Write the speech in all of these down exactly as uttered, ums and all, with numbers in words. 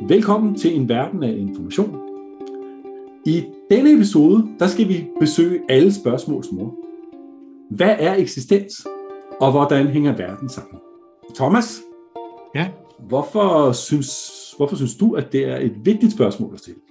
Velkommen til en verden af information. I denne episode, der skal vi besøge alle spørgsmåls mor. Hvad er eksistens, og hvordan hænger verden sammen? Thomas, ja. hvorfor, synes, hvorfor synes du, at det er et vigtigt spørgsmål at stille?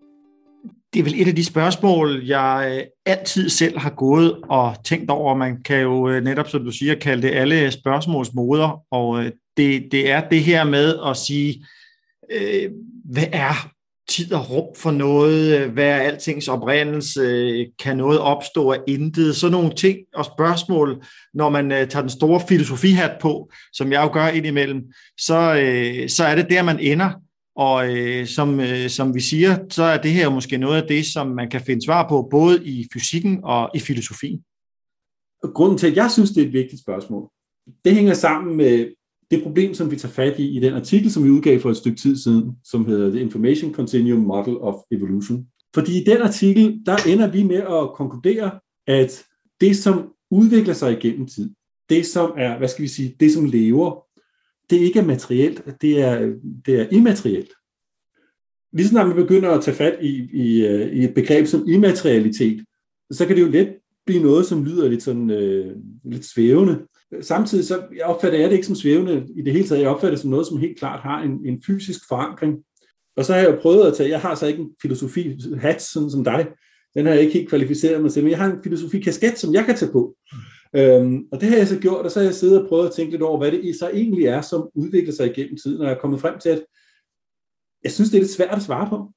Det er vel et af de spørgsmål, jeg altid selv har gået og tænkt over. Man kan jo netop, som du siger, kalde det alle spørgsmålsmoder. Og det, det er det her med at sige, øh, hvad er tid og rum for noget? Hvad er altings oprindelse? Kan noget opstå af intet? Sådan nogle ting og spørgsmål, når man tager den store filosofihat på, som jeg jo gør indimellem, så, øh, så er det der, man ender. Og øh, som, øh, som vi siger, så er det her måske noget af det, som man kan finde svar på, både i fysikken og i filosofien. Grunden til, at jeg synes, det er et vigtigt spørgsmål, det hænger sammen med det problem, som vi tager fat i i den artikel, som vi udgav for et stykke tid siden, som hedder The Information Continuum Model of Evolution. Fordi i den artikel, der ender vi med at konkludere, at det, som udvikler sig igennem tid, det som er, hvad skal vi sige, det som lever, det ikke er materielt, det er, det er immaterielt. Lige snart man begynder at tage fat i, i, i et begreb som immaterialitet, så kan det jo let blive noget, som lyder lidt, sådan, øh, lidt svævende. Samtidig så jeg opfatter jeg det ikke som svævende i det hele taget. Jeg opfatter det som noget, som helt klart har en, en fysisk forankring. Og så har jeg jo prøvet at tage, jeg har så ikke en filosofi-hat, sådan som dig. Den har jeg ikke helt kvalificeret mig til, men jeg har en filosofi-kasket, som jeg kan tage på. Øhm, og det har jeg så gjort, og så har jeg siddet og prøvet at tænke lidt over, hvad det så egentlig er, som udvikler sig igennem tiden, og jeg er kommet frem til, at jeg synes, det er lidt svært at svare på.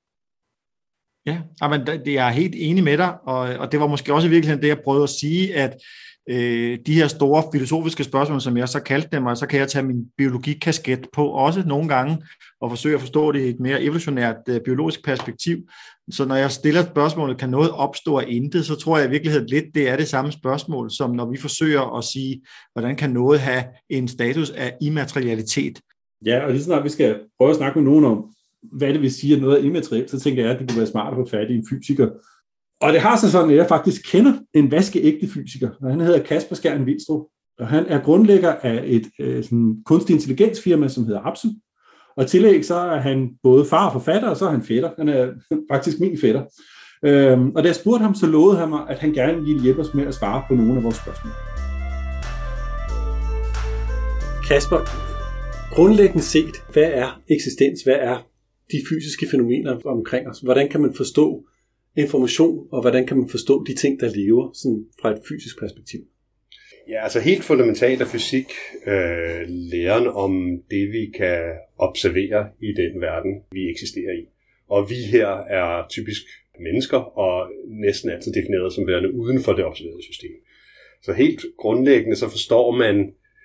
Ja, men det er jeg helt enig med dig, og, og det var måske også i virkeligheden det, jeg prøvede at sige, at øh, de her store filosofiske spørgsmål, som jeg så kaldte dem, og så kan jeg tage min biologikasket på også nogle gange, og forsøge at forstå det i et mere evolutionært øh, biologisk perspektiv. Så når jeg stiller spørgsmålet, kan noget opstå af intet, så tror jeg i virkeligheden lidt, det er det samme spørgsmål, som når vi forsøger at sige, hvordan kan noget have en status af immaterialitet? Ja, og lige snart vi skal prøve at snakke med nogen om, hvad det vil sige, at noget er immaterielt, så tænker jeg, at det kunne være smart at få fat i en fysiker. Og det har så sådan, at jeg faktisk kender en vaskeægte fysiker, og han hedder Kasper Skjern Vilstrup, og han er grundlægger af et øh, sådan kunstig intelligensfirma, som hedder Absu. Og i tillæg så er han både far og forfatter, og så er han fætter. Han er faktisk min fætter. Øhm, og da jeg spurgte ham, så lovede han mig, at han gerne ville hjælpe os med at svare på nogle af vores spørgsmål. Kasper, grundlæggende set, hvad er eksistens? Hvad er de fysiske fænomener omkring os? Hvordan kan man forstå information, og hvordan kan man forstå de ting, der lever sådan fra et fysisk perspektiv? Ja, altså helt fundamentalt af fysik, øh, læren om det, vi kan observere i den verden, vi eksisterer i. Og vi her er typisk mennesker, og næsten altid defineret som værende uden for det observerede system. Så helt grundlæggende, så forstår man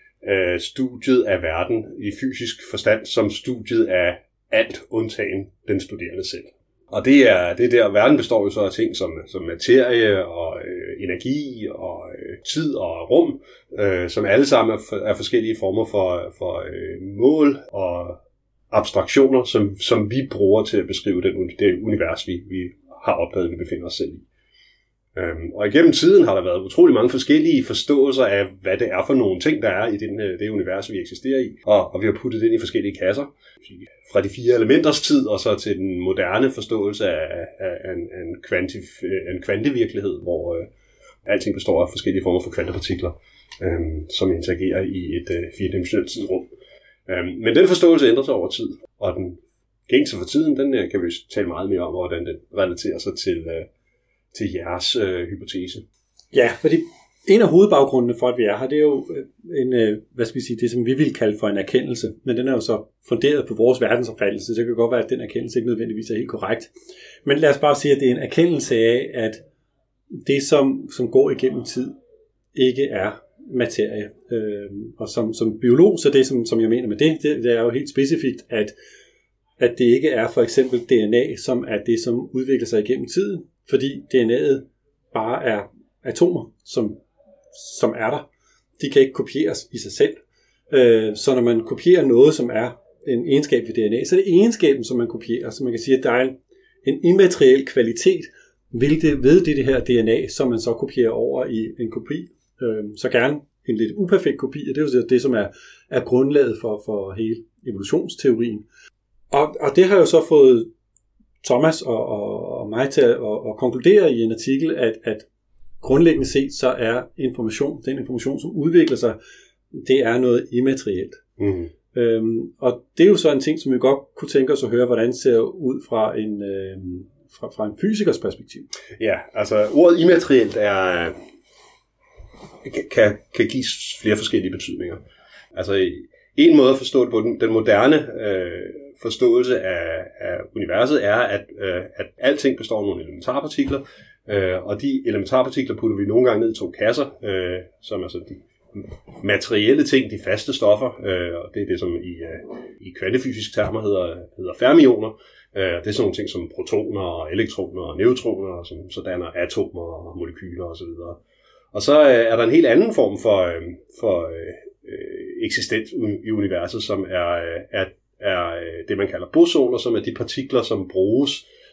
øh, studiet af verden i fysisk forstand som studiet af alt undtagen den studerende selv. Og det er, det er der, verden består jo så af ting som, som materie og øh, energi og øh, tid og rum, øh, som alle sammen er, for, er forskellige former for, for øh, mål og abstraktioner, som, som vi bruger til at beskrive den, det univers, vi, vi har opdaget, vi befinder os selv i. Øhm, og igennem tiden har der været utrolig mange forskellige forståelser af, hvad det er for nogle ting, der er i den, det univers, vi eksisterer i. Og, og vi har puttet det ind i forskellige kasser. Fra de fire elementers tid, og så til den moderne forståelse af, af, af, en, en, kvantiv, en kvantevirkelighed, hvor øh, alting består af forskellige former for kvantepartikler, øh, som interagerer i et øh, firedimensionelt tidsrum. Øh, men den forståelse ændrer sig over tid, og den gængse for tiden, den øh, kan vi tale meget mere om, hvordan den relaterer sig til... Øh, til jeres øh, hypotese. Ja, fordi en af hovedbaggrundene for, at vi er her, det er jo en, øh, hvad skal vi sige, det som vi vil kalde for en erkendelse, men den er jo så funderet på vores verdensopfattelse, så det kan godt være, at den erkendelse ikke nødvendigvis er helt korrekt. Men lad os bare sige, at det er en erkendelse af, at det, som, som går igennem tid, ikke er materie. Øh, og som, som biolog, så det, som, som jeg mener med det, det, det er jo helt specifikt, at, at det ikke er for eksempel D N A, som er det, som udvikler sig igennem tiden, fordi D N A'et bare er atomer, som, som er der. De kan ikke kopieres i sig selv. Øh, så når man kopierer noget, som er en egenskab ved D N A, så er det egenskaben, som man kopierer. Så man kan sige, at der er en, en immateriel kvalitet ved det, ved det, det her D N A, som man så kopierer over i en kopi. Øh, så gerne en lidt uperfekt kopi, og det er jo det, som er, er grundlaget for, for hele evolutionsteorien. Og, og det har jo så fået Thomas og, og, og mig til at og, og konkludere i en artikel, at, at grundlæggende set, så er information, den information, som udvikler sig, det er noget immaterielt. Mm. Øhm, og det er jo så en ting, som vi godt kunne tænke os at høre, hvordan det ser ud fra en, øhm, fra, fra en fysikers perspektiv. Ja, altså ordet immaterielt er, kan, kan give flere forskellige betydninger. Altså en måde at forstå det på, den, den moderne øh, forståelse af, af universet er, at, øh, at alting består af nogle elementarpartikler, øh, og de elementarpartikler putter vi nogle gange ned i to kasser, øh, som altså de materielle ting, de faste stoffer, øh, og det er det, som i, øh, i kvantefysiske termer hedder, hedder fermioner. Øh, det er sådan nogle ting som protoner, og elektroner og neutroner, som så danner atomer og molekyler osv. Og så øh, er der en helt anden form for, øh, for øh, eksistens i universet, som er, er, er det, man kalder bosoner, som er de partikler, som bruges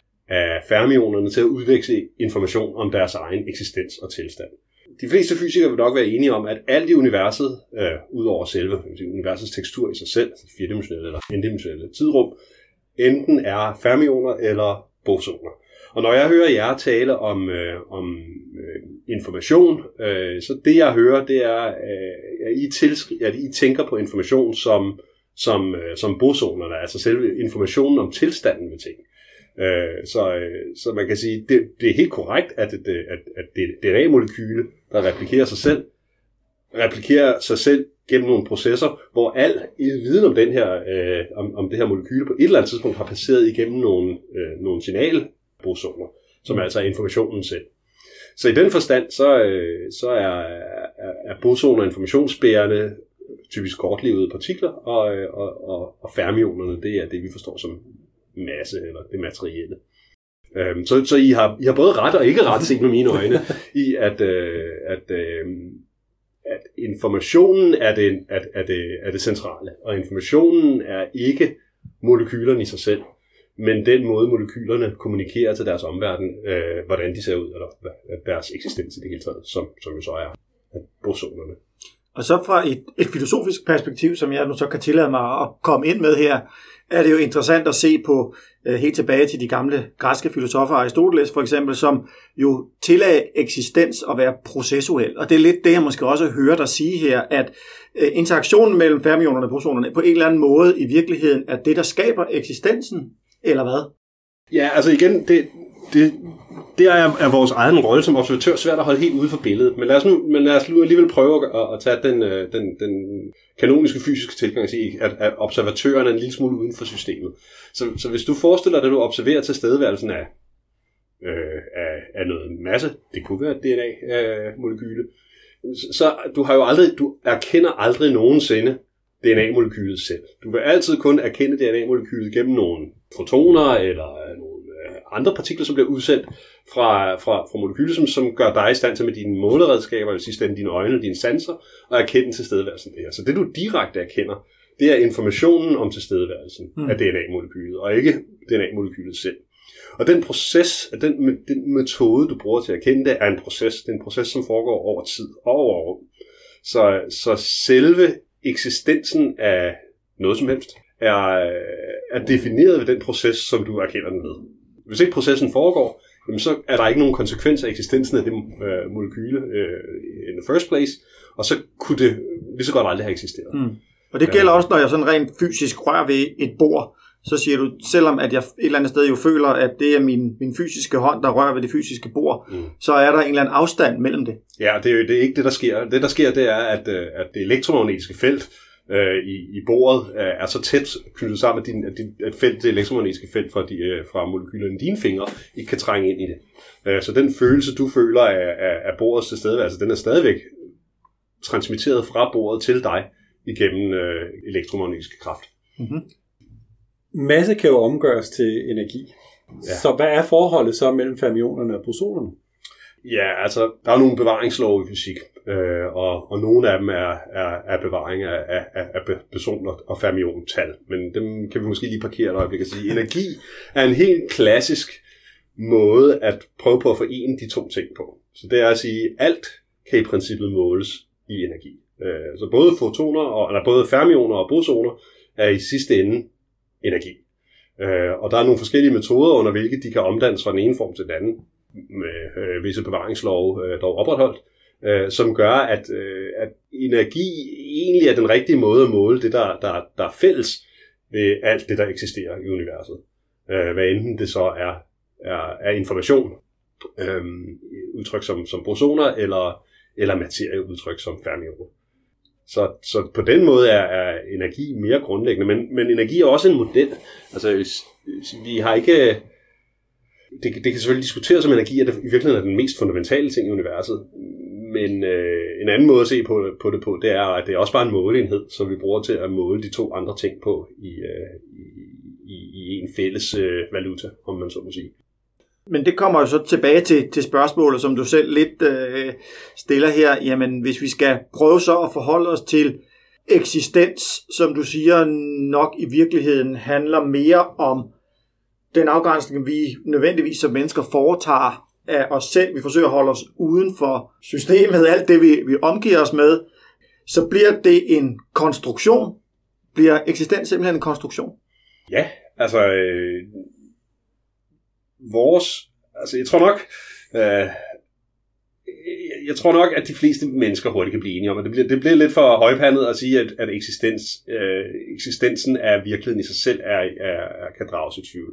af fermionerne til at udveksle information om deres egen eksistens og tilstand. De fleste fysikere vil nok være enige om, at alt i universet, øh, ud over selve universets tekstur i sig selv, firedimensionelle eller endimensionelle tidsrum, enten er fermioner eller bosoner. Og når jeg hører jer tale om, øh, om øh, information, øh, så det jeg hører, det er, øh, at, I tilsk- at I tænker på information som, som, øh, som bosonerne, altså selve informationen om tilstanden ved ting. Øh, så, øh, så man kan sige, det, det er helt korrekt, at, at, at, at det er D N A-molekyle, der replikerer sig selv, replikerer sig selv gennem nogle processer, hvor al viden om, den her, øh, om, om det her molekyle på et eller andet tidspunkt har passeret igennem nogle, øh, nogle signalbosoner, som altså er informationen selv. Så i den forstand, så, øh, så er, er, er bosoner informationsbærende, typisk kortlivede partikler, og, og, og, og fermionerne, det er det, vi forstår som masse, eller det materielle. Øhm, så så I, har, I har både ret og ikke ret, set med mine øjne, i at, øh, at, øh, at informationen er det, at, at det, er det centrale, og informationen er ikke molekylerne i sig selv, men den måde molekylerne kommunikerer til deres omverden, øh, hvordan de ser ud, eller deres eksistens i det hele taget, som, som jo så er bosonerne. Og så fra et, et filosofisk perspektiv, som jeg nu så kan tillade mig at komme ind med her, er det jo interessant at se på uh, helt tilbage til de gamle græske filosofer, Aristoteles for eksempel, som jo tillagde eksistens at være processuel. Og det er lidt det, jeg måske også hører dig sige her, at uh, interaktionen mellem fermionerne og bosonerne på en eller anden måde i virkeligheden er det, der skaber eksistensen, eller hvad? Ja, altså igen, det, det, det er, er vores egen rolle som observatør svært at holde helt ude for billedet. Men lad os nu, men lad os nu alligevel prøve at, at tage den, den, den kanoniske fysiske tilgang og sige, at, at observatøren er en lille smule uden for systemet. Så, så hvis du forestiller dig, at du observerer tilstedeværelsen af, øh, af, af noget masse, det kunne være et D N A-molekyle, så du har jo aldrig, du erkender aldrig nogensinde D N A-molekylet selv. Du vil altid kun erkende D N A-molekylet gennem nogle fotoner eller nogle andre partikler, som bliver udsendt fra, fra, fra molekyler, som, som gør dig i stand til med dine måleredskaber, eller sidst dine øjne og dine sanser, og erkende tilstedeværelsen af det her. Så det, du direkte erkender, det er informationen om tilstedeværelsen mm. af D N A-molekylet, og ikke D N A-molekylet selv. Og den proces, den, den metode, du bruger til at erkende det, er en proces. Det er en proces, som foregår over tid og over rum. Så, så selve eksistensen af noget som helst er, er defineret ved den proces, som du erkender den ved. Hvis ikke processen foregår, jamen så er der ikke nogen konsekvens af eksistensen af det øh, molekyle øh, in the first place, og så kunne det lige så godt aldrig have eksisteret. Mm. Og det gælder også, når jeg sådan rent fysisk rører ved et bord, så siger du, selvom at jeg et eller andet sted jo føler, at det er min, min fysiske hånd, der rører ved det fysiske bord, mm. så er der en eller anden afstand mellem det. Ja, det er jo det er ikke det, der sker. Det, der sker, det er, at, at det elektromagnetiske felt øh, i, i bordet øh, er så tæt knyttet sammen, at, din, at, din, at felt, det elektromagnetiske felt fra, de, øh, fra molekylerne i dine fingre ikke kan trænge ind i det. Øh, så den følelse, du føler af, af, af bordets tilstedeværelse, den er stadigvæk transmitteret fra bordet til dig igennem øh, elektromagnetiske kraft. Mm-hmm. Masse kan jo omgøres til energi. Ja. Så hvad er forholdet så mellem fermionerne og bosonerne? Ja, altså, der er nogle bevaringslove i fysik, øh, og, og nogle af dem er, er, er bevaring af, af, af bosoner og fermiontal, men dem kan vi måske lige parkere et øjeblik og sige. Energi er en helt klassisk måde at prøve på at forene de to ting på. Så det er at sige, at alt kan i princippet måles i energi. Øh, så både fotoner, og, eller både fermioner og bosoner er i sidste ende energi. Øh, og der er nogle forskellige metoder, under hvilke de kan omdannes fra den ene form til den anden, med øh, visse bevaringslove øh, dog opretholdt, øh, som gør, at, øh, at energi egentlig er den rigtige måde at måle det, der, der, der er fælles ved alt det, der eksisterer i universet. Øh, hvad enten det så er, er, er information, øh, udtryk som, som bosoner, eller, eller materieudtryk som fermioner. Så, så på den måde er, er energi mere grundlæggende, men, men energi er også en model. Altså, vi har ikke... Det, det kan selvfølgelig diskuteres, om energi er det, i virkeligheden er den mest fundamentale ting i universet, men øh, en anden måde at se på, på det på, det er, at det er også bare en måleenhed, som vi bruger til at måle de to andre ting på i, øh, i, i en fælles øh, valuta, om man så må sige. Men det kommer jo så tilbage til, til spørgsmålet, som du selv lidt øh, stiller her. Jamen, hvis vi skal prøve så at forholde os til eksistens, som du siger, nok i virkeligheden handler mere om den afgrænsning, vi nødvendigvis som mennesker foretager af os selv. Vi forsøger at holde os uden for systemet, alt det, vi, vi omgiver os med. Så bliver det en konstruktion. Bliver eksistens simpelthen en konstruktion? Ja, altså... Øh Vores, altså jeg tror nok, øh, jeg tror nok, at de fleste mennesker hurtigt kan blive enige om, at det bliver, det bliver lidt for højpandet at sige, at, at eksistens, øh, eksistensen af virkeligheden i sig selv er, er, er, kan drages i tvivl.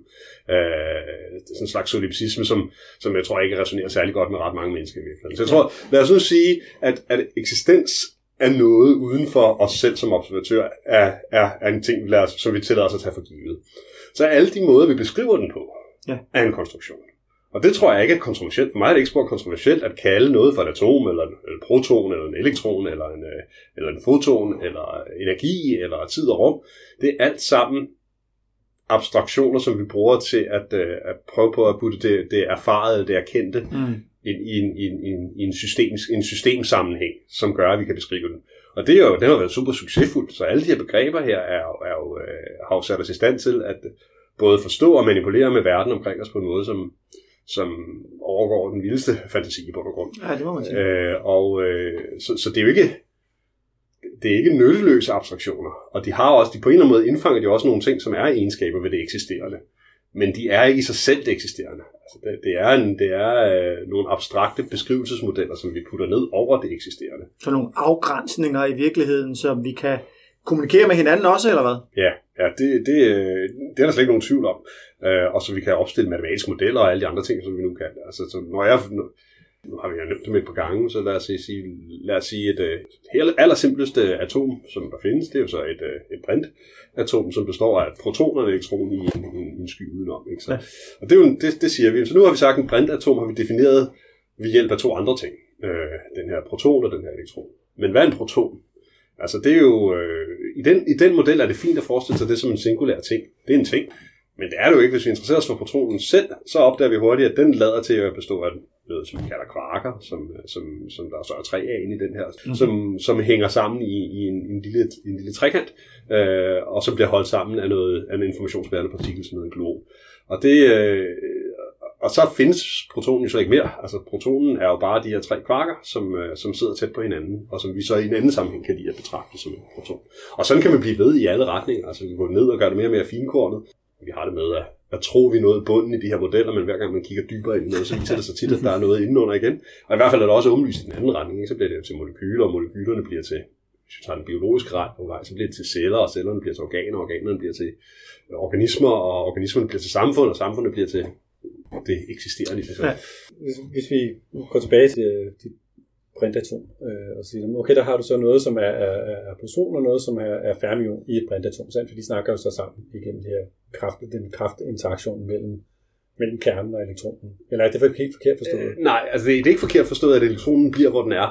Øh, det er sådan en slags solipsisme, som, som jeg tror ikke resonerer særlig godt med ret mange mennesker i virkeligheden. Så jeg tror, lad os nu sige, at, at eksistens er noget uden for os selv som observatør, er, er, er en ting, som vi tillader os at tage for givet. Så alle de måder, vi beskriver den på, ja, er en konstruktion. Og det tror jeg ikke er kontroversielt. For mig er det ikke spor kontroversielt at kalde noget for et atom, eller en proton, eller en elektron, eller en, eller en foton, eller energi, eller tid og rum. Det er alt sammen abstraktioner, som vi bruger til at, at prøve på at putte det, det erfarede, det erkendte, mm. ind i en, i en, i en, system, en systemsammenhæng, som gør, at vi kan beskrive den. Og det, er jo, det har været super succesfuldt. Så alle de her begreber her er, er jo, har jo sat os i stand til at både forstå og manipulere med verden omkring os på en måde, som, som overgår den vildeste fantasi i bund og grund. Ja, det må man sige. Øh, og øh, så, så det er jo ikke det er ikke nytteløse abstraktioner, og de har også, de på en eller anden måde indfanger de også nogle ting, som er egenskaber ved det eksisterende, men de er ikke i sig selv det eksisterende. Altså det, det er, en, det er øh, nogle abstrakte beskrivelsesmodeller, som vi putter ned over det eksisterende. Så nogle afgrænsninger i virkeligheden, som vi kan kommunikere med hinanden også, eller hvad? Ja, ja det, det, det er der slet ikke nogen tvivl om. Uh, og så vi kan opstille matematiske modeller og alle de andre ting, som vi nu kan. Altså, så når jeg, nu, nu har vi jo nævnt dem et par gange, så lad os sige, lad os sige et uh, allersimpleste atom, som der findes, det er jo så et, uh, et brintatom, som består af protoner og elektroner i en, en, en sky udenom. Ikke? Så, ja. Og det, er jo, det, det siger vi. Så nu har vi sagt, at en brintatom har vi defineret ved hjælp af to andre ting. Uh, den her proton og den her elektron. Men hvad er en proton? Altså det er jo, øh, i, den, i den model er det fint at forestille sig det som en singulær ting. Det er en ting, men det er det jo ikke, hvis vi interesserer os for protonen selv, så opdager vi hurtigt, at den lader til at bestå af noget, som vi kalder kvarker, som, som, som der så er tre af inde i den her, mm-hmm. som, som hænger sammen i, i en, en, lille, en lille trekant, øh, og så bliver holdt sammen af, noget, af en informationsbærende partikel, som hedder en gluon. Og det... Øh, Og så findes protonen jo så ikke mere. Altså protonen er jo bare de her tre kvarker, som, øh, som sidder tæt på hinanden, og som vi så i en anden sammenhæng kan lide at betragte som en proton. Og sådan kan man blive ved i alle retninger. Altså vi kan gå ned og gøre det mere og mere finkornet. Vi har det med at, at tro, vi er nået i bunden i de her modeller, men hver gang man kigger dybere ind i noget, så viser det sig tit, at der er noget indenunder igen. Og i hvert fald er det også åbenlyst i den anden retning. Ikke? Så bliver det til molekyler, og molekylerne bliver til, hvis vi tager den biologiske ret på vej, så bliver det til celler, og cellerne bliver til organer, og organerne bliver til organismer, og organismerne bliver til samfund, og samfundet bliver til det eksisterer lige så. Ja. Hvis, hvis vi går tilbage til dit brintatom øh, og siger, okay, der har du så noget, som er, er, er proton, og noget, som er, er fermion i et brintatom, for de snakker jo så sammen igennem det her kraft, den kraftinteraktion mellem, mellem kernen og elektronen. Eller er det helt forkert forstået? Øh, nej, altså det er ikke forkert forstået, at elektronen bliver, hvor den er,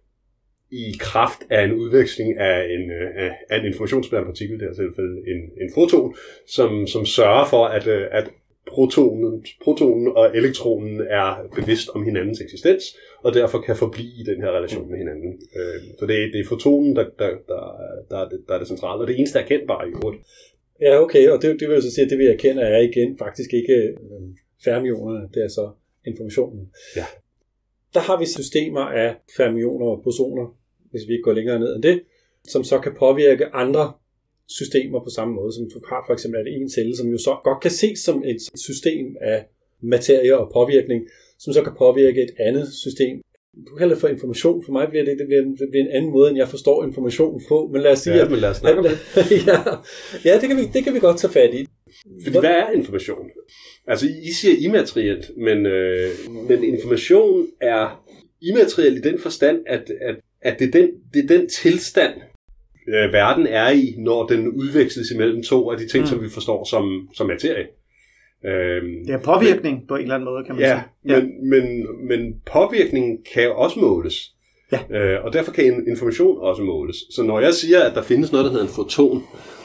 i kraft af en udveksling af en, af, af en informationsbærende partikel, det er altså en, en foton, som, som sørger for, at, at Protonen, protonen og elektronen er bevidst om hinandens eksistens, og derfor kan forblive i den her relation med hinanden. Så det er, det er fotonen, der, der, der, der, er det, der er det centrale, og det eneste erkendbare i øvrigt. Ja, okay, og det, det vil jeg så sige, at det vi erkender er igen faktisk ikke øh, fermionerne, det er så informationen. Ja. Der har vi systemer af fermioner og bosoner, hvis vi ikke går længere ned end det, som så kan påvirke andre systemer på samme måde, som du har for eksempel en celle, som jo så godt kan ses som et system af materie og påvirkning, som så kan påvirke et andet system. Du kalder det for information. For mig bliver det, det, bliver, det bliver en anden måde, end jeg forstår informationen på. Men lad os sige, ja, at, men lad os snakke om det. ja, ja det, kan vi, det kan vi godt tage fat i. Fordi hvad er information? Altså, I siger immaterielt, men, øh, men information er immateriel i den forstand, at, at, at det, er den, det er den tilstand, øh, verden er i, når den udveksles imellem to af de ting, mm. som vi forstår som, som materie. Øhm, det er påvirkning men, på en eller anden måde, kan man ja, sige. Ja, men, men, men påvirkningen kan jo også måles. Ja. Øh, og derfor kan information også måles. Så når jeg siger, at der findes noget, der hedder en foton,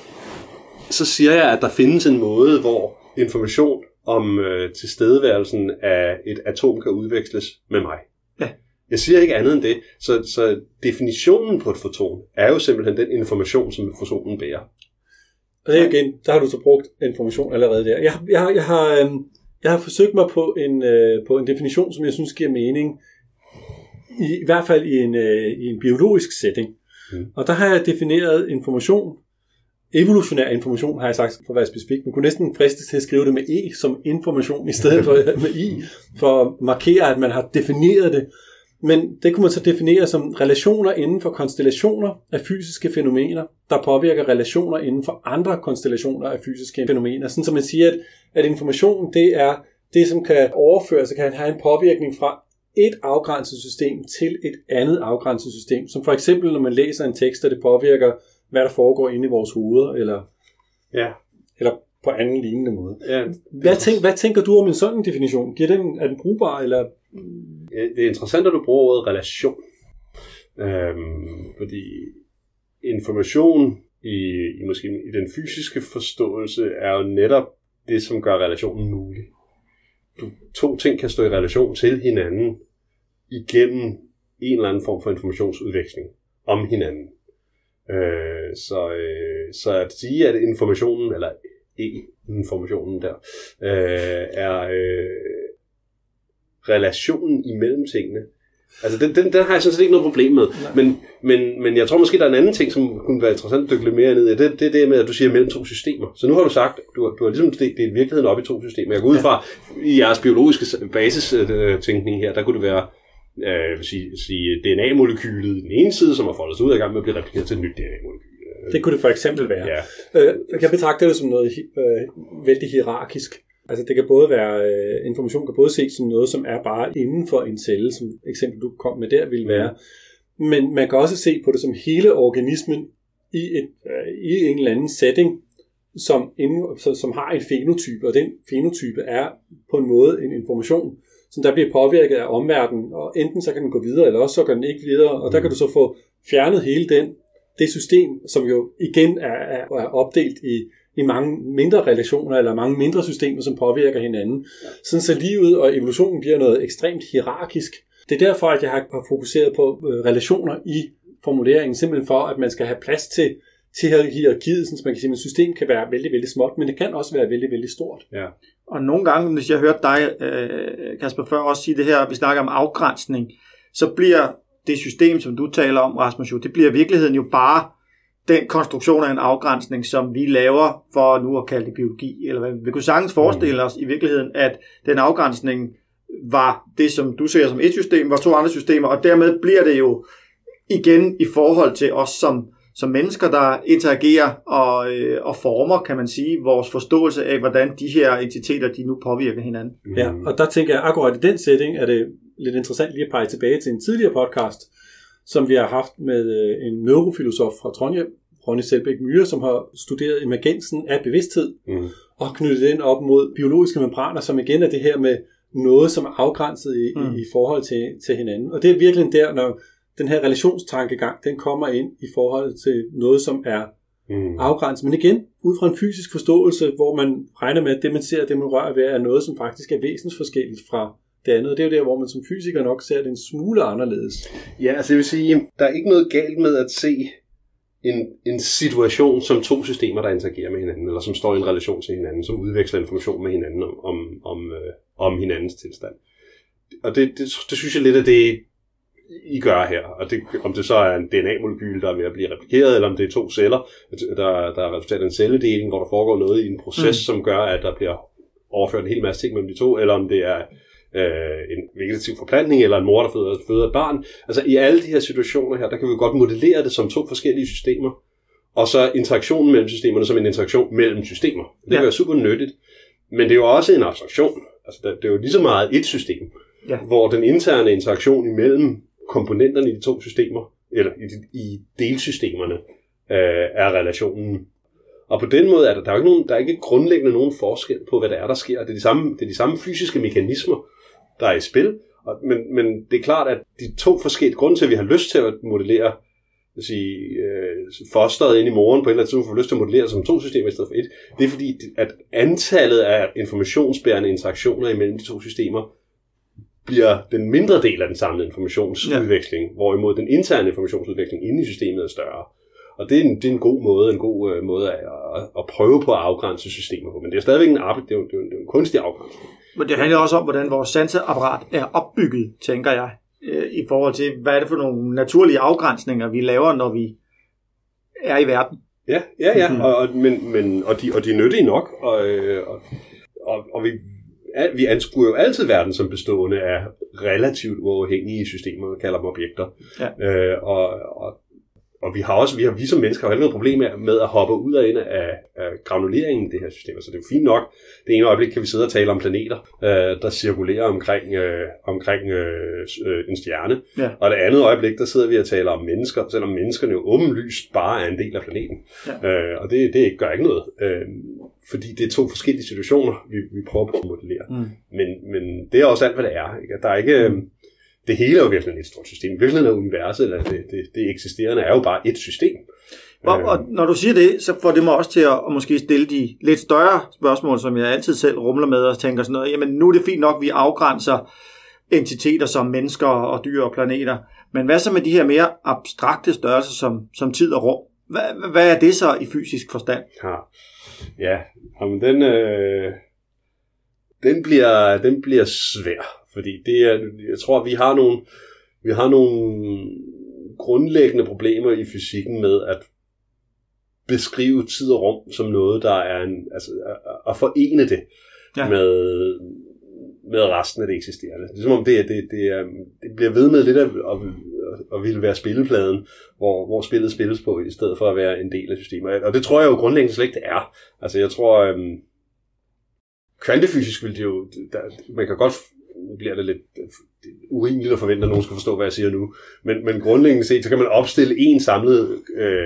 så siger jeg, at der findes en måde, hvor information om øh, tilstedeværelsen af et atom kan udveksles med mig. Ja. Jeg siger ikke andet end det. Så, så definitionen på et foton er jo simpelthen den information, som fotonen bærer. Og det igen, der har du så brugt information allerede der. Jeg, jeg, jeg, har, øh, jeg har forsøgt mig på en, øh, på en definition, som jeg synes giver mening, i, i hvert fald i en, øh, i en biologisk setting. Mm. Og der har jeg defineret information. Evolutionær information, har jeg sagt, for at være specifik. Man kunne næsten fristes til at skrive det med E som information, i stedet for med I, for at markere, at man har defineret det. Men det kunne man så definere som relationer inden for konstellationer af fysiske fænomener, der påvirker relationer inden for andre konstellationer af fysiske fænomener. Sådan som man siger, at, at information, det er det, som kan overføres, så kan have en påvirkning fra et afgrænset system til et andet afgrænset system. Som for eksempel, når man læser en tekst, og det påvirker, hvad der foregår inde i vores hoveder, eller, ja. eller på anden lignende måde. Ja. Hvad, tænk, hvad tænker du om en sådan definition? Giver den, er den brugbar, eller... Det er interessant, at du bruger ordet relation. Øhm, fordi information i, i, måske, i den fysiske forståelse er jo netop det, som gør relationen mulig. Du, to ting kan stå i relation til hinanden igennem en eller anden form for informationsudveksling om hinanden. Øh, så, øh, så at sige, at informationen, eller e-informationen der, øh, er øh, relationen imellem tingene. Altså, den, den, den har jeg sådan set ikke noget problem med. Men, men, men jeg tror måske, der er en anden ting, som kunne være interessant at dykke lidt mere ned i. Det, det er det med, at du siger mellem to systemer. Så nu har du sagt, du har, du har ligesom delt virkeligheden op i to systemer. Jeg går ud fra, i jeres biologiske basistænkning her, der kunne det være øh, sige, sige D N A-molekylet i den ene side, som har foldet sig ud af gang med at blive replikeret til et nyt D N A-molekyl. Det kunne det for eksempel være. Ja. Øh, jeg betragter det som noget øh, vældig hierarkisk. Altså det kan både være, øh, information kan både ses som noget, som er bare inden for en celle, som eksempel du kom med der ville være. Mm. Men man kan også se på det som hele organismen i, et, øh, i en eller anden setting, som, inden, så, som har en fenotype, og den fenotype er på en måde en information, som der bliver påvirket af omverdenen, og enten så kan den gå videre, eller også så kan den ikke videre, og mm. der kan du så få fjernet hele den, det system, som jo igen er, er, er opdelt i i mange mindre relationer, eller mange mindre systemer, som påvirker hinanden. Ja. Sådan så livet og evolutionen bliver noget ekstremt hierarkisk. Det er derfor, at jeg har fokuseret på relationer i formuleringen, simpelthen for, at man skal have plads til, til hierarkiet, så man kan sige, at et system kan være vældig, vældig småt, men det kan også være vældig, vældig stort. Ja. Og nogle gange, hvis jeg hørte dig, Kasper, før også sige det her, vi snakker om afgrænsning, så bliver det system, som du taler om, Rasmus, jo, det bliver i virkeligheden jo bare den konstruktion af en afgrænsning, som vi laver for nu at kalde det biologi, eller hvad. Vi kunne sagtens forestille os i virkeligheden, at den afgrænsning var det, som du ser som et system, var to andre systemer, og dermed bliver det jo igen i forhold til os som, som mennesker, der interagerer og, øh, og former, kan man sige, vores forståelse af, hvordan de her entiteter, de nu påvirker hinanden. Ja, og der tænker jeg, akkurat i den setting, er det lidt interessant lige at pege tilbage til en tidligere podcast, som vi har haft med en neurofilosof fra Trondheim, Ronny Selbæk Myhre, som har studeret emergensen af bevidsthed, mm. og har knyttet den op mod biologiske membraner, som igen er det her med noget, som er afgrænset i, mm. i, i forhold til, til hinanden. Og det er virkelig der, når den her relationstankegang, den kommer ind i forhold til noget, som er mm. afgrænset. Men igen, ud fra en fysisk forståelse, hvor man regner med, at det, man ser, det man rører ved, er noget, som faktisk er væsensforskelligt fra det andet. Det er jo der, hvor man som fysiker nok ser det en smule anderledes. Ja, altså jeg vil sige, der er ikke noget galt med at se en, en situation som to systemer, der interagerer med hinanden, eller som står i en relation til hinanden, som udveksler information med hinanden om, om, om, øh, om hinandens tilstand. Og det, det, det synes jeg lidt, at det I gør her. Og det, om det så er en D N A-molekyl, der er ved at blive replikeret, eller om det er to celler, der, der er resultat af en celledeling, hvor der foregår noget i en proces, mm. som gør, at der bliver overført en hel masse ting mellem de to, eller om det er øh, en vegetativ forplantning, eller en mor, der føder, føder et barn. Altså i alle de her situationer her, der kan vi godt modellere det som to forskellige systemer, og så interaktionen mellem systemerne som en interaktion mellem systemer. Det kan ja. være super nyttigt, men det er jo også en abstraktion. Altså det er jo lige så meget et system, ja. hvor den interne interaktion imellem komponenterne i de to systemer, eller i, de, i delsystemerne, øh, er relationen. Og på den måde er der, der er ikke nogen, der er ikke grundlæggende nogen forskel på, hvad der er, der sker. Det er de samme, det er de samme fysiske mekanismer, der er i spil. Og, men, men det er klart, at de to forskellige grunde til, at vi har lyst til at modellere vil sige, øh, fosteret ind i moren på et eller andet tidspunkt, får lyst til at modellere som to systemer i stedet for et. Det er fordi, at antallet af informationsbærende interaktioner imellem de to systemer bliver den mindre del af den samlede informationsudveksling, ja. hvorimod den interne informationsudveksling inde i systemet er større. Og det er en, det er en god måde, en god uh, måde at, at, at prøve på at afgrænse systemer på. Men det er stadigvæk en arbejde, det er jo, det er jo, det er jo en kunstig afgrænsning. Men det handler også om, hvordan vores sanseapparat er opbygget, tænker jeg, i forhold til, hvad er det for nogle naturlige afgrænsninger, vi laver, når vi er i verden. Ja, ja, ja. Og, og, men, men, og, de, og de er nyttige nok, og, og, og, og vi, vi anskuer jo altid verden som bestående af relativt uafhængige systemer, vi kalder dem objekter. Ja. Øh, og, og Og vi har også, vi har vi som mennesker har ikke noget problem med at hoppe ud og ind af, af granuleringen i det her system. Så det er jo fint nok. Det ene øjeblik kan vi sidde og tale om planeter, øh, der cirkulerer omkring, øh, omkring øh, en stjerne. Ja. Og det andet øjeblik, der sidder vi og taler om mennesker, selvom menneskerne jo åbenlyst bare er en del af planeten. Ja. Øh, og det, det gør ikke noget. Øh, fordi det er to forskellige situationer, vi, vi prøver på at modellere. Mm. Men, men det er også alt, hvad det er. Ikke? Der er ikke... Mm. Det hele er jo virkelig et stort system. Virkelig er universet, eller det, det, det eksisterende, er jo bare et system. Og, og når du siger det, så får det mig også til at, at måske stille de lidt større spørgsmål, som jeg altid selv rumler med og tænker sådan noget. Jamen nu er det fint nok, at vi afgrænser entiteter som mennesker og dyr og planeter. Men hvad så med de her mere abstrakte størrelser som, som tid og rum? Hvad, hvad er det så i fysisk forstand? Ja, ja men den, øh, den, bliver, den bliver svær. Fordi det er, jeg tror, vi har nogle, vi har nogle grundlæggende problemer i fysikken med at beskrive tid og rum som noget, der er en, altså at forene det ja. med, med resten af det eksisterende. Det er som om det, det, det, er, det bliver ved med lidt at, at, at ville være spillepladen, hvor, hvor spillet spilles på, i stedet for at være en del af systemet. Og det tror jeg jo grundlæggende slet ikke det er. Altså jeg tror, øhm, kvantefysisk vil det jo, der, man kan godt... Nu bliver det lidt urimeligt at forvente, at nogen skal forstå, hvad jeg siger nu. Men, men grundlæggende set, så kan man opstille en samlet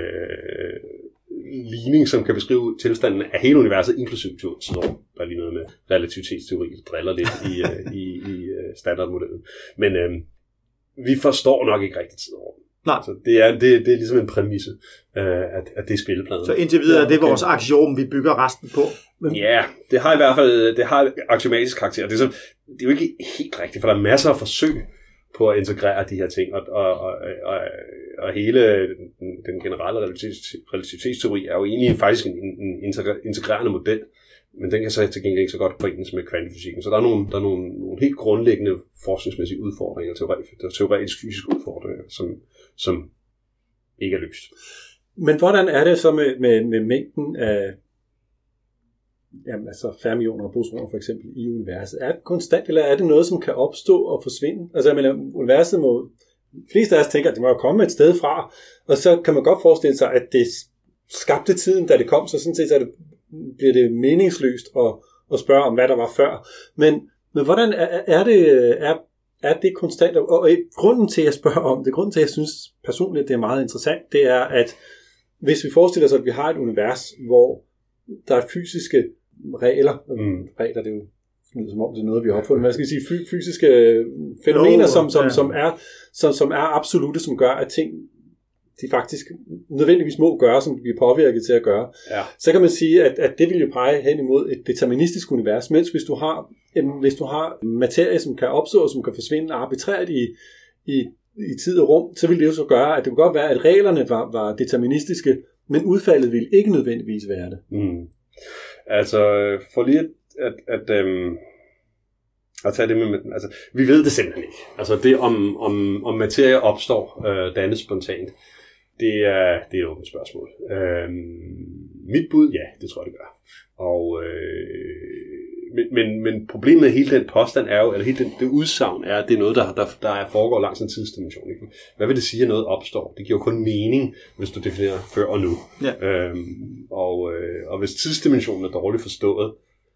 øh, ligning, som kan beskrive tilstanden af hele universet, inklusive tidsrum. Der er lige noget med relativitetsteori, der driller lidt i, øh, i, i standardmodellen. Men øh, vi forstår nok ikke rigtig tidsrum. Nej. Så det er, det, det er ligesom en præmisse, øh, at, at det er spillepladen. Så indtil videre er det vores aksiom, vi bygger resten på? Men... Ja, det har i hvert fald det har aksiomatisk karakter. Det er, så, det er jo ikke helt rigtigt, for der er masser af forsøg på at integrere de her ting, og, og, og, og, og hele den, den generelle relativitetsteori er jo egentlig faktisk en, en integrerende model, men den kan så til gengæld ikke så godt forenes med kvantefysikken. Så der er nogle, der er nogle, nogle helt grundlæggende forskningsmæssige udfordringer, teoretisk fysiske udfordringer, som, som ikke er løst. Men hvordan er det så med, med, med mængden af jamen, altså fermioner og bosoner for eksempel i universet? Er det konstant, eller er det noget, som kan opstå og forsvinde? Altså, jeg mener, universet må... flest af os tænker, at det må komme et sted fra, og så kan man godt forestille sig, at det skabte tiden, da det kom, så sådan set så det, bliver det meningsløst at, at spørge om, hvad der var før. Men, men hvordan er, er, det, er, er det konstant? Og, og grunden til, at jeg spørger om det, grunden til, at jeg synes personligt, det er meget interessant, det er, at hvis vi forestiller os, at vi har et univers, hvor der er fysiske regler, mm. regler, det er jo som om det er noget, vi har opfundet, men jeg skal sige fysiske fænomener, som, som, som, er, som, som er absolute, som gør, at ting de faktisk nødvendigvis må gøre, som de bliver påvirket til at gøre. Ja. Så kan man sige, at, at det vil jo pege hen imod et deterministisk univers, mens hvis du har, hvis du har materie, som kan opstå og som kan forsvinde arbitrært i, i, i tid og rum, så vil det jo så gøre, at det kan godt være, at reglerne var, var deterministiske, men udfaldet ville ikke nødvendigvis være det. Mm. Altså, for lige at, at, at øhm, at tage det med, altså, vi ved det simpelthen ikke. Altså det, om, om, om materie opstår, øh, dannes spontant, det er, det er et åbent spørgsmål. Øh, mit bud, ja, det tror jeg, det gør. Og, øh, men, men, men problemet med hele den påstand er jo, eller hele den, det udsagn er, at det er noget, der, der, der foregår langs en tidsdimension. Ikke? Hvad vil det sige, at noget opstår? Det giver jo kun mening, hvis du definerer før og nu. Ja. Øhm, og, øh, og hvis tidsdimensionen er dårligt forstået,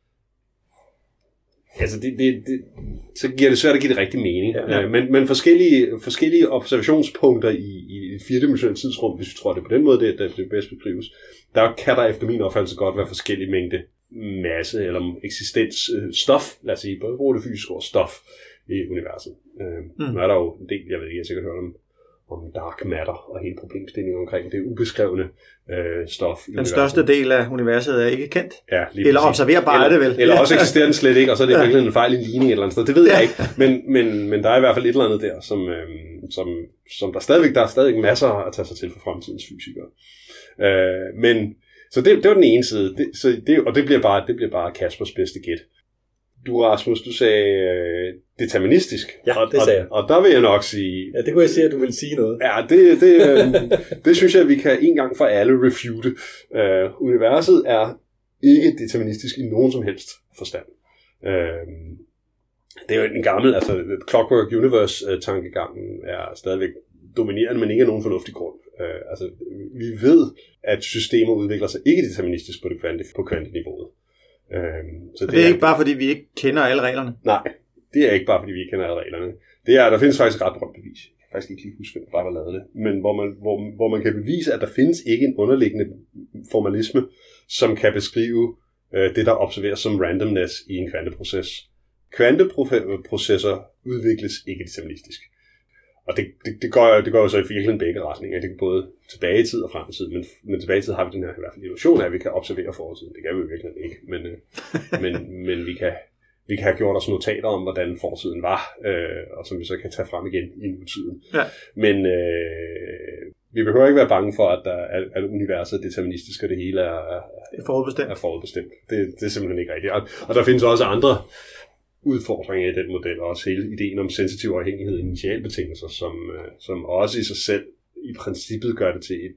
altså det, det, det, så giver det svært at give det rigtig mening. Ja, ja. Øh, men, men forskellige, forskellige observationspunkter i, i et firedimensionelt tidsrum, hvis vi tror, det er på den måde, det, det, det bedst beskrives, der kan der efter min opfattelse godt være forskellige mængde masse eller eksistens øh, stof, lad os sige, både bruge det fysiske ord stof i universet. Øh, mm. Nu er der jo en del, jeg ved ikke, jeg har sikkert hørt om, om dark matter og hele problemstillingen omkring det ubeskrevne øh, stof. Den universet. Største del af universet er ikke kendt. Ja, eller observerbar er det vel. Eller også eksisterer den slet ikke, og så er det virkelig en fejl i en ligning et eller andet sted. Det ved jeg ikke, men, men, men der er i hvert fald et eller andet der, som, øh, som, som der stadigvæk der er stadigvæk masser at tage sig til for fremtidens fysikere. Øh, men så det, det var den ene side, det, så det, og det bliver bare det bliver bare Kaspers bedste gæt. Du, Rasmus, du sagde øh, deterministisk. Ja, det sagde jeg. Og, og der vil jeg nok sige... Ja, det kunne jeg sige, at du vil sige noget. Ja, det, det, øh, det synes jeg, at vi kan en gang for alle refute. Uh, universet er ikke deterministisk i nogen som helst forstand. Uh, det er jo en gammel, altså Clockwork Universe-tankegangen er stadigvæk dominerende, men ikke af nogen fornuftig grund. Uh, altså, vi ved, at systemer udvikler sig ikke deterministisk på det kvante, på kvanteniveauet. Øhm, så det, det er ikke bare fordi vi ikke kender alle reglerne. Nej, det er ikke bare fordi vi ikke kender alle reglerne. Det er, der findes faktisk et ret berømt bevis. Jeg kan faktisk ikke lige huske, hvem der lavede det. Men hvor man, hvor, hvor man kan bevise, at der findes ikke en underliggende formalisme, som kan beskrive øh, det, der observeres som randomness i en kvanteproces. Kvanteprocesser udvikles ikke deterministisk. Og det, det, det, går, det går jo så i virkelig begge retninger. Det går både tilbage i tid og frem i tid. Men, men tilbage i tid har vi den her i hvert fald illusion af, at vi kan observere fortiden. Det kan vi jo virkelig ikke. Men, øh, men, men vi, kan, vi kan have gjort os notater om, hvordan fortiden var. Øh, og som vi så kan tage frem igen i nutiden. Ja. Men øh, vi behøver ikke være bange for, at, der, at universet er deterministisk, og det hele er, er, er forudbestemt. Er forudbestemt. Det, det er simpelthen ikke rigtigt. Og, og der findes også andre udfordringer i den model, og også hele ideen om sensitiv afhængighed i initialbetingelser, som, som også i sig selv i princippet gør det til et,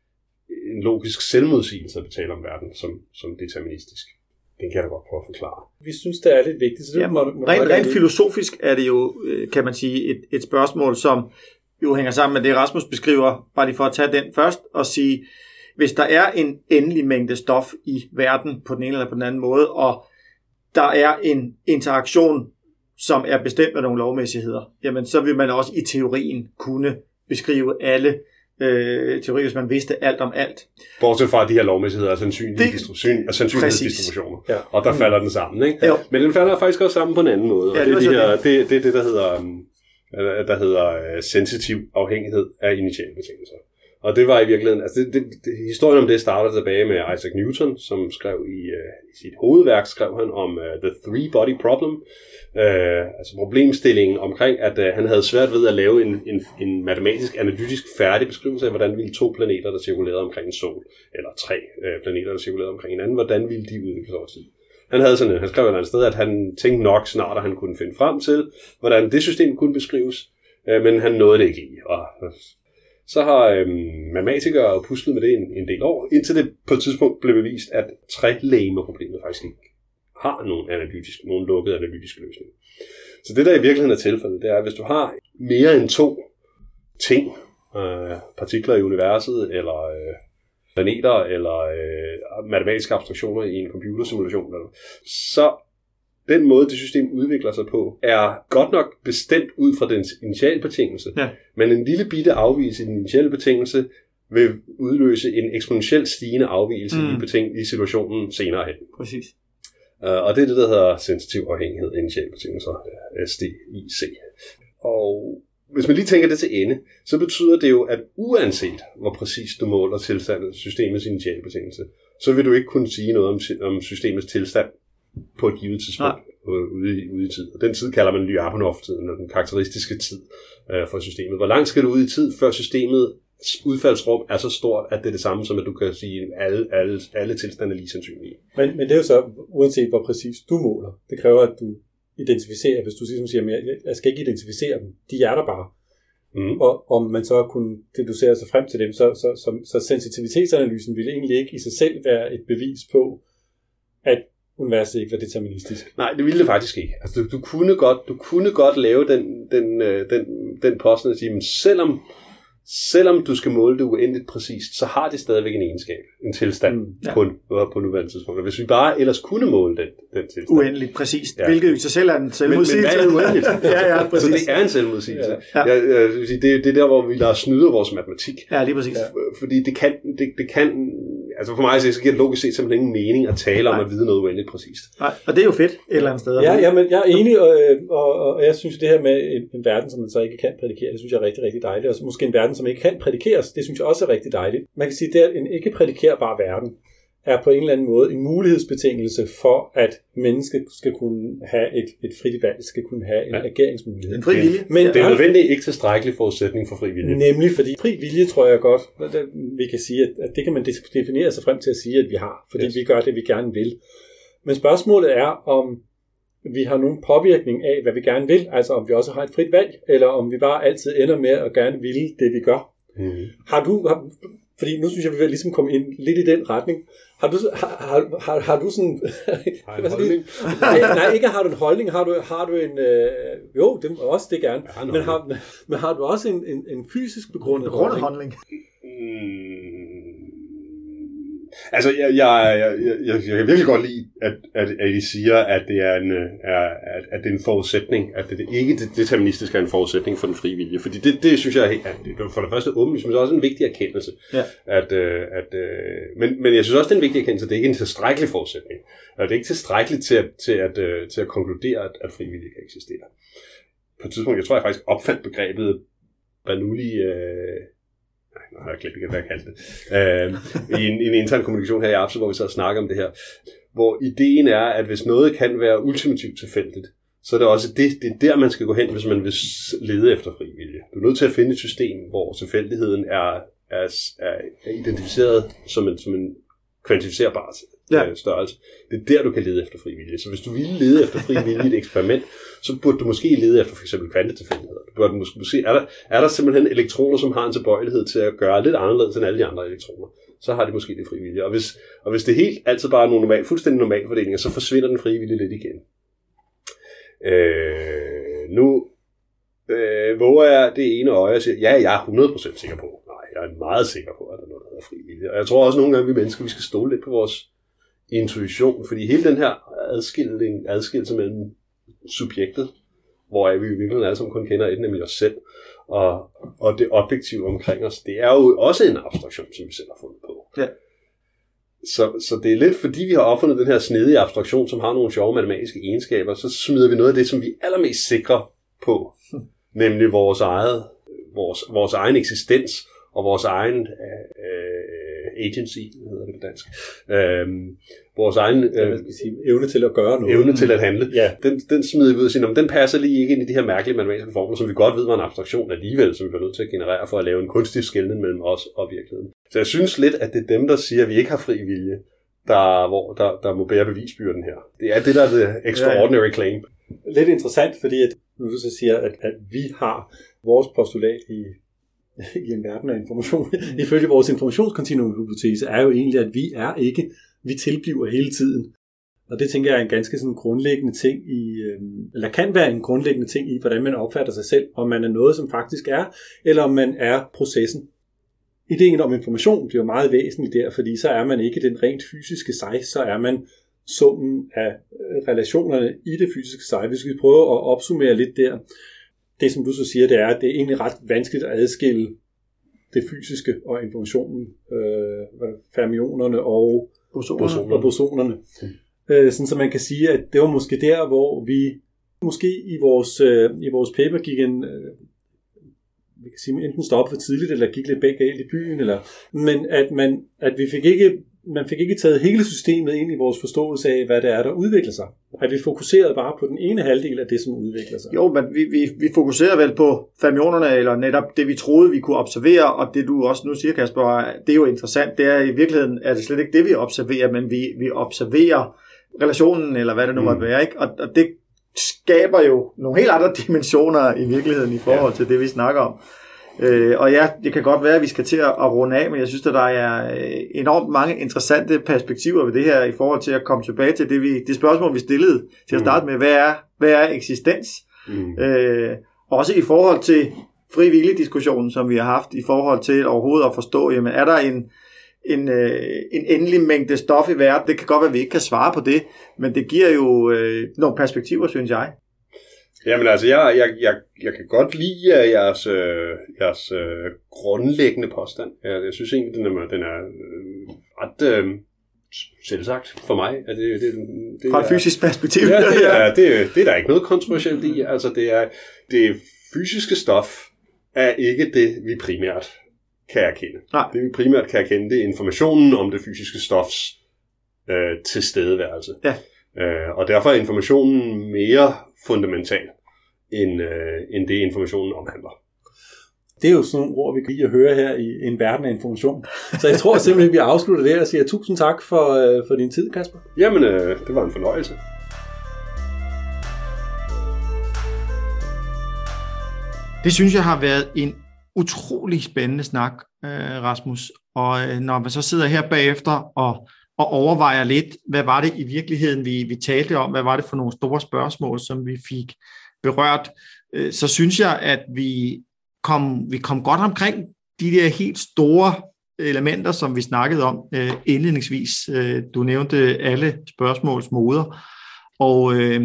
en logisk selvmodsigelse at betale om verden som, som deterministisk. Den kan jeg da godt prøve at forklare. Vi synes, det er lidt vigtigt. Så det ja, må, må rent, rent filosofisk er det jo, kan man sige, et, et spørgsmål, som jo hænger sammen med det, Rasmus beskriver, bare lige for at tage den først og sige, hvis der er en endelig mængde stof i verden på den ene eller på den anden måde, og der er en interaktion, som er bestemt af nogle lovmæssigheder, jamen så vil man også i teorien kunne beskrive alle øh, teorier, hvis man vidste alt om alt. Bortset fra, at de her lovmæssigheder er sandsynlighedsdistributioner, ja. Og der falder den sammen, ikke? Jo. Men den falder faktisk også sammen på en anden måde. Ja, det, det, de her, det, det er det, der hedder, der hedder sensitiv afhængighed af initialbetingelser. Og det var i virkeligheden, altså det, det, det, historien om det starter tilbage med Isaac Newton, som skrev i, uh, i sit hovedværk, skrev han om uh, The Three Body Problem, uh, altså problemstillingen omkring, at uh, han havde svært ved at lave en, en, en matematisk, analytisk færdig beskrivelse af, hvordan ville to planeter, der cirkulerede omkring en sol, eller tre uh, planeter, der cirkulerede omkring hinanden, hvordan ville de udvikle sig over tid. Han havde sådan, han skrev et eller andet sted, at han tænkte nok snart, at han kunne finde frem til, hvordan det system kunne beskrives, uh, men han nåede det ikke lige. Og så har øhm, matematikere puslet med det en, en del år, indtil det på et tidspunkt blev bevist, at trelægemeproblemet faktisk ikke har nogen, analytisk, nogen lukket analytisk løsning. Så det, der i virkeligheden er tilfældet, det er, at hvis du har mere end to ting, øh, partikler i universet, eller øh, planeter, eller øh, matematiske abstraktioner i en computersimulation, så den måde, det system udvikler sig på, er godt nok bestemt ud fra dens initialbetingelse, ja. Men en lille bitte afvigelse i den initiale betingelse vil udløse en eksponentielt stigende afvigelse mm. i, beting- i situationen senere hen. Præcis. Uh, og det er det, der hedder sensitiv afhængighed af initiale betingelser, S D I C. Og hvis man lige tænker det til ende, så betyder det jo, at uanset hvor præcis du måler tilstanden af systemets initiale betingelse, så vil du ikke kunne sige noget om, om systemets tilstand på et givet tidspunkt ude i, ude i tid. Og den tid kalder man Lyapunov-tiden, den karakteristiske tid øh, for systemet. Hvor langt skal du ud i tid, før systemets udfaldsrum er så stort, at det er det samme som, at du kan sige, at alle, alle, alle tilstande er lige sandsynlige. Men, men det er jo så, uanset hvor præcis du måler, det kræver, at du identificere, hvis du ligesom siger, jeg, jeg skal ikke identificere dem, de er der bare. Mm. Og om man så kunne deducere sig frem til dem, så, så, så, så sensitivitetsanalysen ville egentlig ikke i sig selv være et bevis på, at universet ikke var deterministisk. Nej, det ville det faktisk ikke. Altså, du, du, kunne, godt, du kunne godt lave den, den, den, den påstand at sige, men selvom, selvom du skal måle det uendeligt præcist, så har det stadigvæk en egenskab, en tilstand mm, ja. på, på nuværende tidspunkt. Hvis vi bare ellers kunne måle den, den tilstand. Uendeligt præcist, ja. Hvilket i sig selv er en selvmodsigelse. Men, men hvad er uendeligt? ja, ja, præcis. Så det er en selvmodsigelse. Ja. Ja. Jeg, jeg, jeg, det, det er der, hvor vi lader snyde vores matematik. Ja, lige præcis. Ja. Fordi det kan, det, det kan altså for mig så giver det logisk set simpelthen ingen mening at tale om Nej. At vide noget uendeligt præcist. Nej, og det er jo fedt et eller andet sted. Ja, ja, men jeg er enig, og, og, og jeg synes det her med en, en verden, som man så ikke kan prædikere, det synes jeg er rigtig, rigtig dejligt. Og måske en verden, som ikke kan prædikeres, det synes jeg også er rigtig dejligt. Man kan sige, at en ikke prædikerbar verden er på en eller anden måde en mulighedsbetingelse for, at mennesket skal kunne have et, et frit valg, skal kunne have en ja. Ageringsmulighed. En fri vilje. Men det er nødvendigt ikke tilstrækkelig forudsætning for fri vilje. Nemlig, fordi fri vilje, tror jeg godt, vi kan sige, at det kan man definere sig frem til at sige, at vi har, fordi yes. vi gør det, vi gerne vil. Men spørgsmålet er, om vi har nogen påvirkning af, hvad vi gerne vil, altså om vi også har et frit valg, eller om vi bare altid ender med at gerne ville det, vi gør. Mm. Har du... Har, fordi nu synes jeg, vi vil ligesom komme ind lidt i den retning. Har du, har, har, har du sådan... Har en holdning? nej, nej, ikke har du en holdning. Har du, har du en... Øh, jo, det, også det gerne. Har men, har, men har du også en, en, en fysisk begrundet, begrundet holdning? Mm. Altså, jeg, jeg, jeg, jeg, jeg kan virkelig godt lide, at, at, at I siger, at det er en, er, at, at det er en forudsætning, at det, det ikke det deterministiske er en forudsætning for den frie vilje. Fordi det, det synes jeg er for det første åbenlyst, men det er også en vigtig erkendelse. Ja. At, at, men, men jeg synes også, det er en vigtig erkendelse, at det ikke er en tilstrækkelig forudsætning. At det er ikke tilstrækkeligt til at, til at, til at konkludere, at, at fri vilje kan eksistere. På et tidspunkt, jeg tror jeg faktisk opfandt begrebet Bernoulli... Øh, Nej, nu har jeg glemt, hvad jeg kaldte det. Øh, i, en, I en intern kommunikation her i Apse, hvor vi så snakker om det her. Hvor ideen er, at hvis noget kan være ultimativt tilfældigt, så er det også det, det er der, man skal gå hen, hvis man vil lede efter fri vilje. Du er nødt til at finde et system, hvor tilfældigheden er, er, er identificeret som en, som en kvantificerbar ja. størrelse. Det er der, du kan lede efter fri vilje. Så hvis du vil lede efter fri vilje i et eksperiment, så burde du måske lede efter for eksempel kvantetilfældigheder. Du burde måske, måske er, der, er der simpelthen elektroner, som har en tilbøjelighed til at gøre lidt anderledes end alle de andre elektroner, så har de måske det fri vilje. Og hvis, og hvis det helt altid bare er nogle normal, fuldstændig normale fordelinger, så forsvinder den frie vilje lidt igen. Øh, nu øh, våger jeg det ene øje og siger, ja, jeg er hundrede procent sikker på. Nej, jeg er meget sikker på, at der er noget, der er fri vilje. Og jeg tror også nogle gange, vi mennesker, vi skal stole lidt på vores intuition, fordi hele den her adskilling, adskillelse mellem subjektet, hvor vi i virkeligheden alle sammen kun kender et, nemlig os selv, og, og det objektive omkring os, det er jo også en abstraktion, som vi selv har fundet på. Ja. Så, så det er lidt, fordi vi har opfundet den her snedige abstraktion, som har nogle sjove matematiske egenskaber, så smider vi noget af det, som vi er allermest sikre på, hmm. nemlig vores, eget, vores, vores egen eksistens, og vores egen øh, agency, hvad hedder det på dansk. Øh, vores egen øh, ja, skal sige, evne til at gøre noget. Evne til at handle. Ja. Den, den smider vi ud og siger, den passer lige ikke ind i de her mærkelige matematiske formler, som vi godt ved var en abstraktion alligevel, som vi var nødt til at generere for at lave en kunstig skelnen mellem os og virkeligheden. Så jeg synes lidt, at det er dem, der siger, at vi ikke har fri vilje, der, hvor, der, der må bære bevisbyrden her. Det er det, der er det extraordinary claim. Lidt interessant, fordi at, nu du så siger, at, at vi har vores postulat i i en verden af information, ifølge vores informationskontinuum-hypotese, er jo egentlig, at vi er ikke, vi tilbliver hele tiden. Og det tænker jeg er en ganske sådan grundlæggende ting i, eller kan være en grundlæggende ting i, hvordan man opfatter sig selv, om man er noget, som faktisk er, eller om man er processen. Ideen om information bliver meget væsentlig der, fordi så er man ikke den rent fysiske sig, så er man summen af relationerne i det fysiske sig. Hvis vi prøver at opsummere lidt der, det, som du så siger, det er, at det er egentlig ret vanskeligt at adskille det fysiske og informationen, øh, fermionerne og bosonerne. Og bosonerne. Mm. Øh, sådan så man kan sige, at det var måske der, hvor vi måske i vores, øh, i vores paper gik en, øh, vi kan sige, enten stoppe for tidligt, eller gik lidt begge galt i byen, eller, men at, man, at vi fik ikke, man fik ikke taget hele systemet ind i vores forståelse af, hvad det er, der udvikler sig. At vi fokuserede bare på den ene halvdel af det, som udvikler sig. Jo, men vi, vi, vi fokuserede vel på fermionerne, eller netop det, vi troede, vi kunne observere, og det du også nu siger, Kasper, det er jo interessant. Det er i virkeligheden, er det slet ikke det, vi observerer, men vi, vi observerer relationen, eller hvad det nu måtte være, ikke? Og, og det skaber jo nogle helt andre dimensioner i virkeligheden i forhold til det, vi snakker om. Øh, og ja, det kan godt være, at vi skal til at, at runde af, men jeg synes, at der er enormt mange interessante perspektiver ved det her i forhold til at komme tilbage til det, vi, det spørgsmål, vi stillede til at starte med. Hvad er, hvad er eksistens? Mm. Øh, også i forhold til frivillig diskussionen, som vi har haft i forhold til overhovedet at forstå, jamen er der en, en, øh, en endelig mængde stof i verden? Det kan godt være, at vi ikke kan svare på det, men det giver jo øh, nogle perspektiver, synes jeg. Jamen altså, jeg, jeg, jeg, jeg kan godt lide jeres, øh, jeres øh, grundlæggende påstand. Jeg, jeg synes egentlig, den er, den er øh, ret øh, selvsagt for mig. At det, det, det Fra et fysisk perspektiv. Ja, det er, det, det er der ikke noget kontroversielt i. Altså, det, er, det fysiske stof er ikke det, vi primært kan erkende. Nej. Det, vi primært kan erkende, det er informationen om det fysiske stofs øh, tilstedeværelse. Ja. Øh, og derfor er informationen mere fundamental, end, øh, end det informationen omhandler. Det er jo sådan nogle ord, vi kan lide at høre her i en verden af information. Så jeg tror simpelthen, at vi afslutter det her og siger tusind tak for, øh, for din tid, Kasper. Jamen, øh, det var en fornøjelse. Det synes jeg har været en utrolig spændende snak, Rasmus. Og når man så sidder her bagefter og, og overvejer lidt, hvad var det i virkeligheden, vi, vi talte om, hvad var det for nogle store spørgsmål, som vi fik berørt, så synes jeg, at vi kom, vi kom godt omkring de der helt store elementer, som vi snakkede om øh, indledningsvis. Du nævnte alle spørgsmåls moder. Og øh,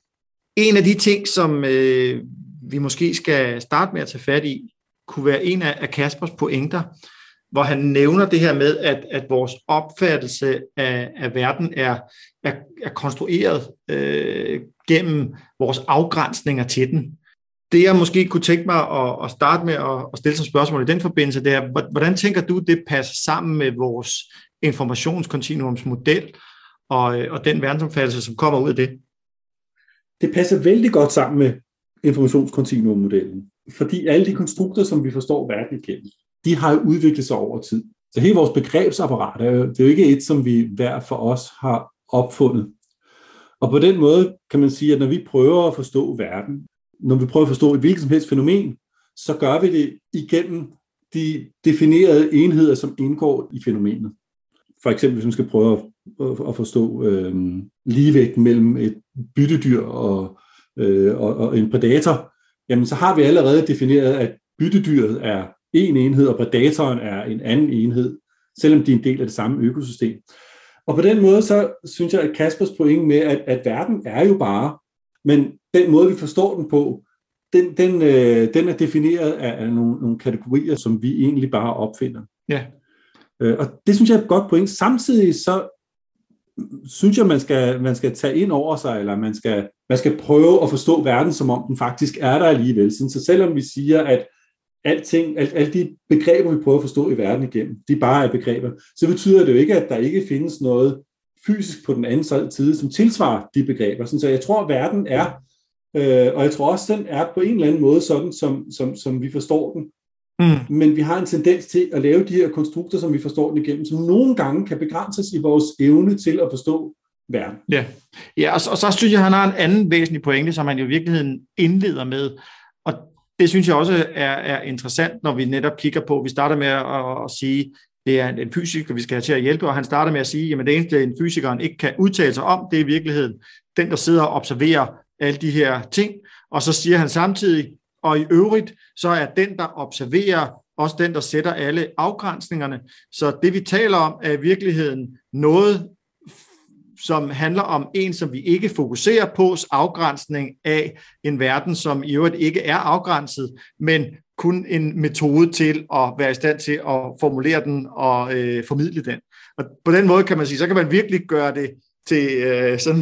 en af de ting, som øh, vi måske skal starte med at tage fat i, kunne være en af Kaspers pointer, hvor han nævner det her med, at, at vores opfattelse af, af verden er, er, er konstrueret øh, gennem vores afgrænsninger til den. Det jeg måske kunne tænke mig at, at starte med at, at stille som spørgsmål i den forbindelse, det er, hvordan tænker du, det passer sammen med vores informationskontinuumsmodel og, og den verdensopfattelse, som kommer ud af det? Det passer vældig godt sammen med informationskontinuummodellen, fordi alle de konstrukter, som vi forstår verden igennem, de har jo udviklet sig over tid. Så hele vores begrebsapparat er jo, det er jo ikke et, som vi hver for os har opfundet. Og på den måde kan man sige, at når vi prøver at forstå verden, når vi prøver at forstå et hvilket som helst fænomen, så gør vi det igennem de definerede enheder, som indgår i fænomenet. For eksempel, hvis man skal prøve at, at forstå øh, ligevægten mellem et byttedyr og, øh, og, og en predator, jamen så har vi allerede defineret, at byttedyret er en enhed, og predatoren er en anden enhed, selvom de er en del af det samme økosystem. Og på den måde, så synes jeg, at Kaspers pointe med, at, at verden er jo bare, men den måde, vi forstår den på, den, den, øh, den er defineret af, af nogle, nogle kategorier, som vi egentlig bare opfinder. Ja. Øh, og det synes jeg er et godt point. Samtidig så synes jeg, man skal, man skal tage ind over sig, eller man skal, man skal prøve at forstå verden, som om den faktisk er der alligevel. Så selvom vi siger, at alting, al, alle de begreber, vi prøver at forstå i verden igennem, de bare er begreber, så betyder det jo ikke, at der ikke findes noget fysisk på den anden side, som tilsvarer de begreber. Så jeg tror, at verden er, øh, og jeg tror også, den er på en eller anden måde sådan, som, som, som vi forstår den. Mm. Men vi har en tendens til at lave de her konstrukter, som vi forstår den igennem, som nogle gange kan begrænses i vores evne til at forstå verden. Ja, ja og, så, og så synes jeg, at han har en anden væsentlig pointe, som han jo i virkeligheden indleder med, og det synes jeg også er, er interessant, når vi netop kigger på, vi starter med at, at sige, det er en fysiker, vi skal have til at hjælpe, og han starter med at sige, at det eneste, en fysikeren ikke kan udtale sig om, det er i virkeligheden den, der sidder og observerer alle de her ting, og så siger han samtidig, og i øvrigt, så er den, der observerer, også den, der sætter alle afgrænsningerne. Så det, vi taler om, er i virkeligheden noget, som handler om en, som vi ikke fokuserer på, afgrænsning af en verden, som i øvrigt ikke er afgrænset, men kun en metode til at være i stand til at formulere den og øh, formidle den. Og på den måde kan man sige, så kan man virkelig gøre det til øh, sådan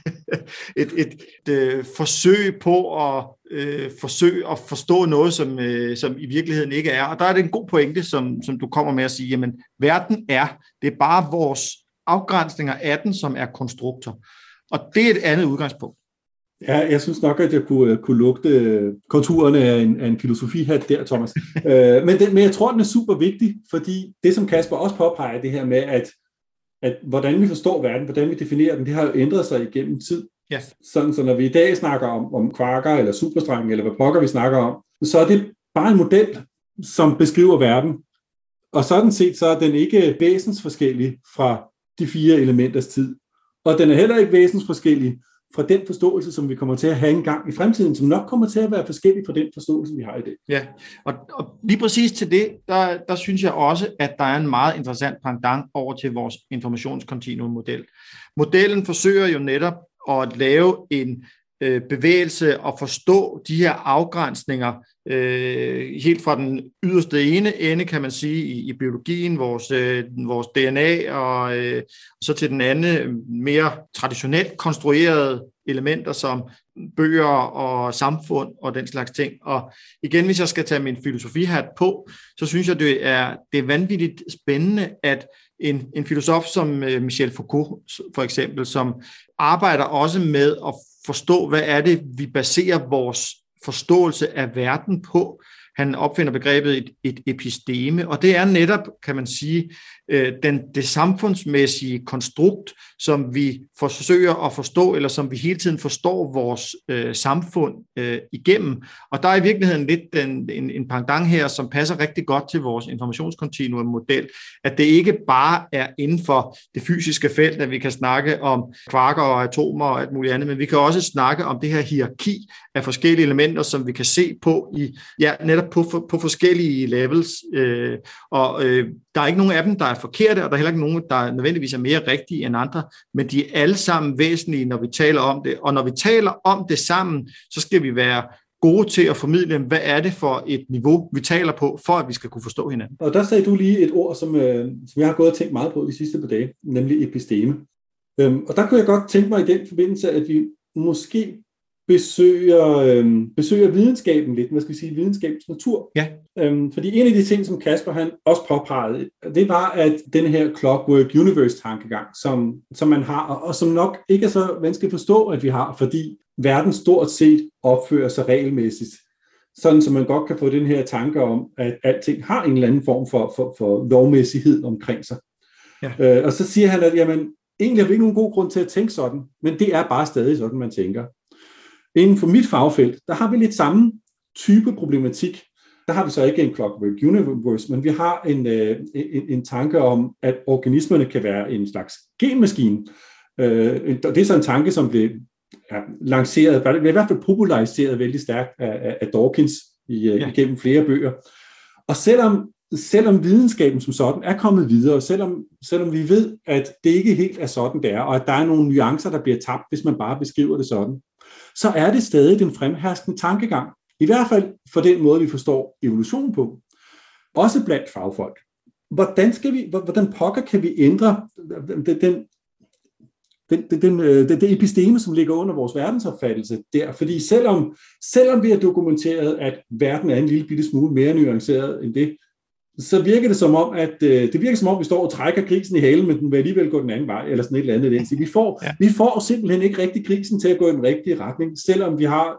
et, et, et øh, forsøg på at øh, forsøge at forstå noget, som, øh, som i virkeligheden ikke er. Og der er det en god pointe, som, som du kommer med at sige, jamen verden er, det er bare vores afgrænsninger af den, som er konstrukter. Og det er et andet udgangspunkt. Ja, jeg synes nok, at jeg kunne, kunne lugte konturerne af en, af en filosofihat der, Thomas. øh, men, den, men jeg tror, den er super vigtig, fordi det, som Kasper også påpeger, det her med, at, at hvordan vi forstår verden, hvordan vi definerer den, det har jo ændret sig igennem tid. Ja. Sådan, så når vi i dag snakker om, om kvarker eller superstrenge, eller hvad pokker vi snakker om, så er det bare en model, som beskriver verden. Og sådan set, så er den ikke væsensforskellig fra de fire elementers tid. Og den er heller ikke væsensforskellig fra den forståelse, som vi kommer til at have en gang i fremtiden, som nok kommer til at være forskellig fra den forståelse, vi har i dag. Ja, og, og lige præcis til det, der, der synes jeg også, at der er en meget interessant pendant over til vores informationskontinuummodel. Modellen forsøger jo netop at lave en øh, bevægelse og forstå de her afgrænsninger øh, helt fra den yderste ene ende, kan man sige, i, i biologien, vores, øh, vores D N A, og øh, så til den anden mere traditionelt konstruerede elementer som bøger og samfund og den slags ting. Og igen, hvis jeg skal tage min filosofihat på, så synes jeg, det er, det er vanvittigt spændende, at en, en filosof som Michel Foucault for eksempel, som arbejder også med at forstå, hvad er det, vi baserer vores forståelse af verden på. Han opfinder begrebet et, et episteme, og det er netop, kan man sige, den, det samfundsmæssige konstrukt, som vi forsøger at forstå, eller som vi hele tiden forstår vores øh, samfund øh, igennem. Og der er i virkeligheden lidt en, en, en pendant her, som passer rigtig godt til vores informationskontinuummodel, at det ikke bare er inden for det fysiske felt, at vi kan snakke om kvarker og atomer og alt muligt andet, men vi kan også snakke om det her hierarki af forskellige elementer, som vi kan se på i, ja, netop på, på, på forskellige levels. Øh, og øh, der er ikke nogen af dem, der er forkerte, og der er heller ikke nogen, der nødvendigvis er mere rigtige end andre, men de er alle sammen væsentlige, når vi taler om det. Og når vi taler om det sammen, så skal vi være gode til at formidle, hvad er det for et niveau, vi taler på, for at vi skal kunne forstå hinanden. Og der sagde du lige et ord, som, øh, som jeg har gået og tænkt meget på de sidste par dage, nemlig episteme. Øhm, og der kunne jeg godt tænke mig i den forbindelse, at vi måske besøger, øhm, besøger videnskaben lidt, hvad skal vi sige, videnskabens natur. Ja. Øhm, fordi en af de ting, som Kasper han også påpegede, det var, at den her Clockwork Universe-tankegang, som, som man har, og, og som nok ikke er så vanskeligt at forstå, at vi har, fordi verden stort set opfører sig regelmæssigt. Sådan, så man godt kan få den her tanke om, at alting har en eller anden form for, for, for lovmæssighed omkring sig. Ja. Øh, og så siger han, at jamen, egentlig har vi ikke nogen god grund til at tænke sådan, men det er bare stadig sådan, man tænker. Inden for mit fagfelt, der har vi lidt samme type problematik. Der har vi så ikke en Clockwork Universe, men vi har en, en, en tanke om, at organismerne kan være en slags genmaskine. Det er så en tanke, som blev ja, lanceret, blev i hvert fald populariseret vældig stærkt af, af Dawkins i, ja. igennem flere bøger. Og selvom, selvom videnskaben som sådan er kommet videre, selvom, selvom vi ved, at det ikke helt er sådan, det er, og at der er nogle nuancer, der bliver tabt, hvis man bare beskriver det sådan, så er det stadig den fremherskende tankegang. I hvert fald for den måde, vi forstår evolution på. Også blandt fagfolk. Hvordan, skal vi, hvordan pokker kan vi ændre den, den, den, den, den, det episteme, som ligger under vores verdensopfattelse der? Fordi selvom, selvom vi har dokumenteret, at verden er en lille bitte smule mere nuanceret end det, så virker det som om, at det virker som om, vi står og trækker grisen i halen, men den vil alligevel gå den anden vej, eller sådan et eller andet. Så vi får, ja. vi får simpelthen ikke rigtig grisen til at gå i den rigtige retning, selvom vi har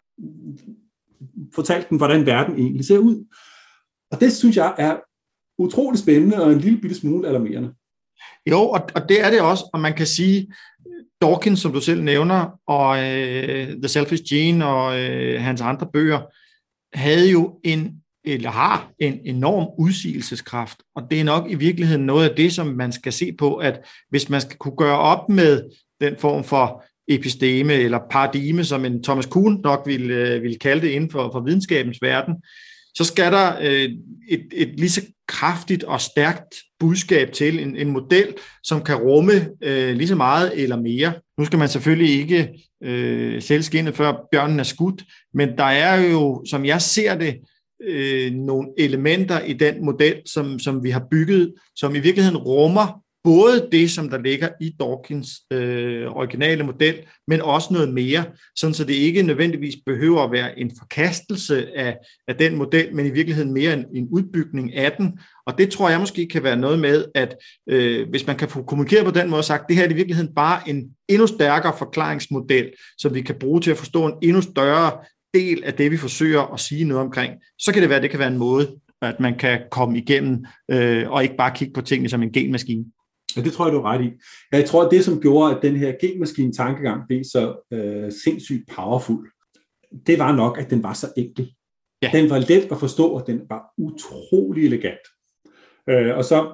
fortalt den, hvordan verden egentlig ser ud. Og det synes jeg er utroligt spændende og en lille bitte smule alarmerende. Jo, og, og det er det også, og man kan sige, Dawkins, som du selv nævner, og øh, The Selfish Gene og øh, hans andre bøger, havde jo en eller har en enorm udsigelseskraft, og det er nok i virkeligheden noget af det, som man skal se på, at hvis man skal kunne gøre op med den form for episteme eller paradigme, som en Thomas Kuhn nok ville, ville kalde det inden for, for videnskabens verden, så skal der øh, et, et lige så kraftigt og stærkt budskab til, en, en model, som kan rumme øh, lige så meget eller mere. Nu skal man selvfølgelig ikke øh, sælge skindet, før bjørnen er skudt, men der er jo, som jeg ser det, Øh, nogle elementer i den model, som, som vi har bygget, som i virkeligheden rummer både det, som der ligger i Dawkins øh, originale model, men også noget mere, sådan så det ikke nødvendigvis behøver at være en forkastelse af, af den model, men i virkeligheden mere en, en udbygning af den. Og det tror jeg måske kan være noget med, at øh, hvis man kan få kommunikeret på den måde og sagt, det her er i virkeligheden bare en endnu stærkere forklaringsmodel, som vi kan bruge til at forstå en endnu større del af det, vi forsøger at sige noget omkring, så kan det være, det kan være en måde, at man kan komme igennem øh, og ikke bare kigge på tingene som en genmaskine. Ja, det tror jeg, du er ret i. Jeg tror, at det, som gjorde, at den her genmaskine-tankegang blev så øh, sindssygt powerful, det var nok, at den var så enkel. Ja. Den var let at forstå, og den var utrolig elegant. Øh, og så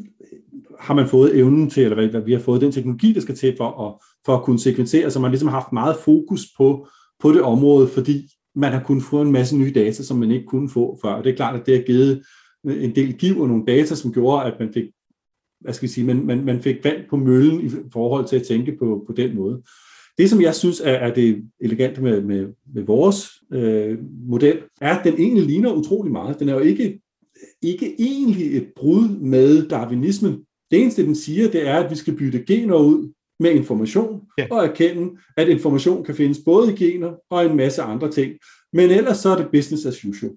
har man fået evnen til, eller hvad, vi har fået den teknologi, der skal til for at, for at kunne sekvensere, så man ligesom har haft meget fokus på, på det område, fordi man har kunnet få en masse nye data, som man ikke kunne få før. Og det er klart, at det har givet en del giv og nogle data, som gjorde, at man fik, hvad skal vi sige, man, man, man fik vand på møllen i forhold til at tænke på, på den måde. Det, som jeg synes er, er det elegante med, med, med vores øh, model, er, at den egentlig ligner utrolig meget. Den er jo ikke, ikke egentlig et brud med darwinismen. Det eneste, den siger, det er, at vi skal bytte gener ud med information, ja. Og erkende, at information kan findes både i gener og en masse andre ting. Men ellers så er det business as usual.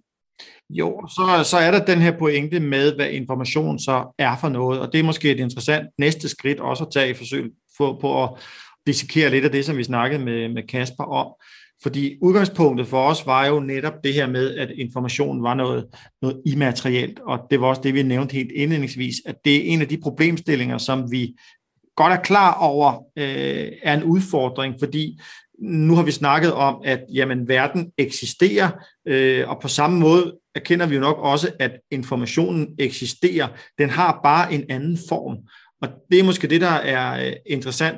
Jo, så, så er der den her pointe med, hvad information så er for noget, og det er måske et interessant næste skridt også at tage i forsøg på, på at dissekere lidt af det, som vi snakkede med, med Kasper om. Fordi udgangspunktet for os var jo netop det her med, at information var noget, noget immaterielt, og det var også det, vi nævnte helt indledningsvis, at det er en af de problemstillinger, som vi godt er klar over, øh, er en udfordring, fordi nu har vi snakket om, at jamen, verden eksisterer, øh, og på samme måde erkender vi jo nok også, at informationen eksisterer. Den har bare en anden form, og det er måske det, der er øh, interessant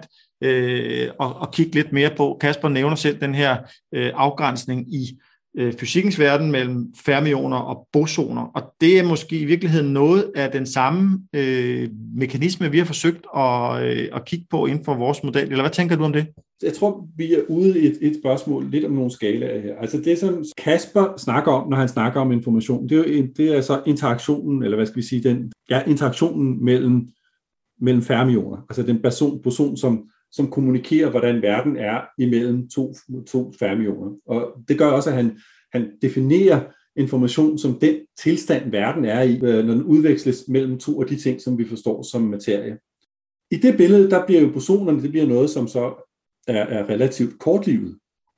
øh, at, at kigge lidt mere på. Kasper nævner selv den her øh, afgrænsning i øh, fysikkens verden mellem fermioner og bosoner, og det er måske i virkeligheden noget af den samme øh, mekanisme, vi har forsøgt at, øh, at kigge på inden for vores model. Eller hvad tænker du om det? Jeg tror, vi er ude i et, et spørgsmål lidt om nogle skalaer her. Altså det, som Kasper snakker om, når han snakker om information, det er jo det er så interaktionen, eller hvad skal vi sige, den, ja, interaktionen mellem, mellem fermioner, altså den person, person som, som kommunikerer, hvordan verden er imellem to, to fermioner. Og det gør også, at han, han definerer information som den tilstand, verden er i, når den udveksles mellem to af de ting, som vi forstår som materie. I det billede, der bliver jo bosonerne, det bliver noget, som så er, er relativt kortlivet.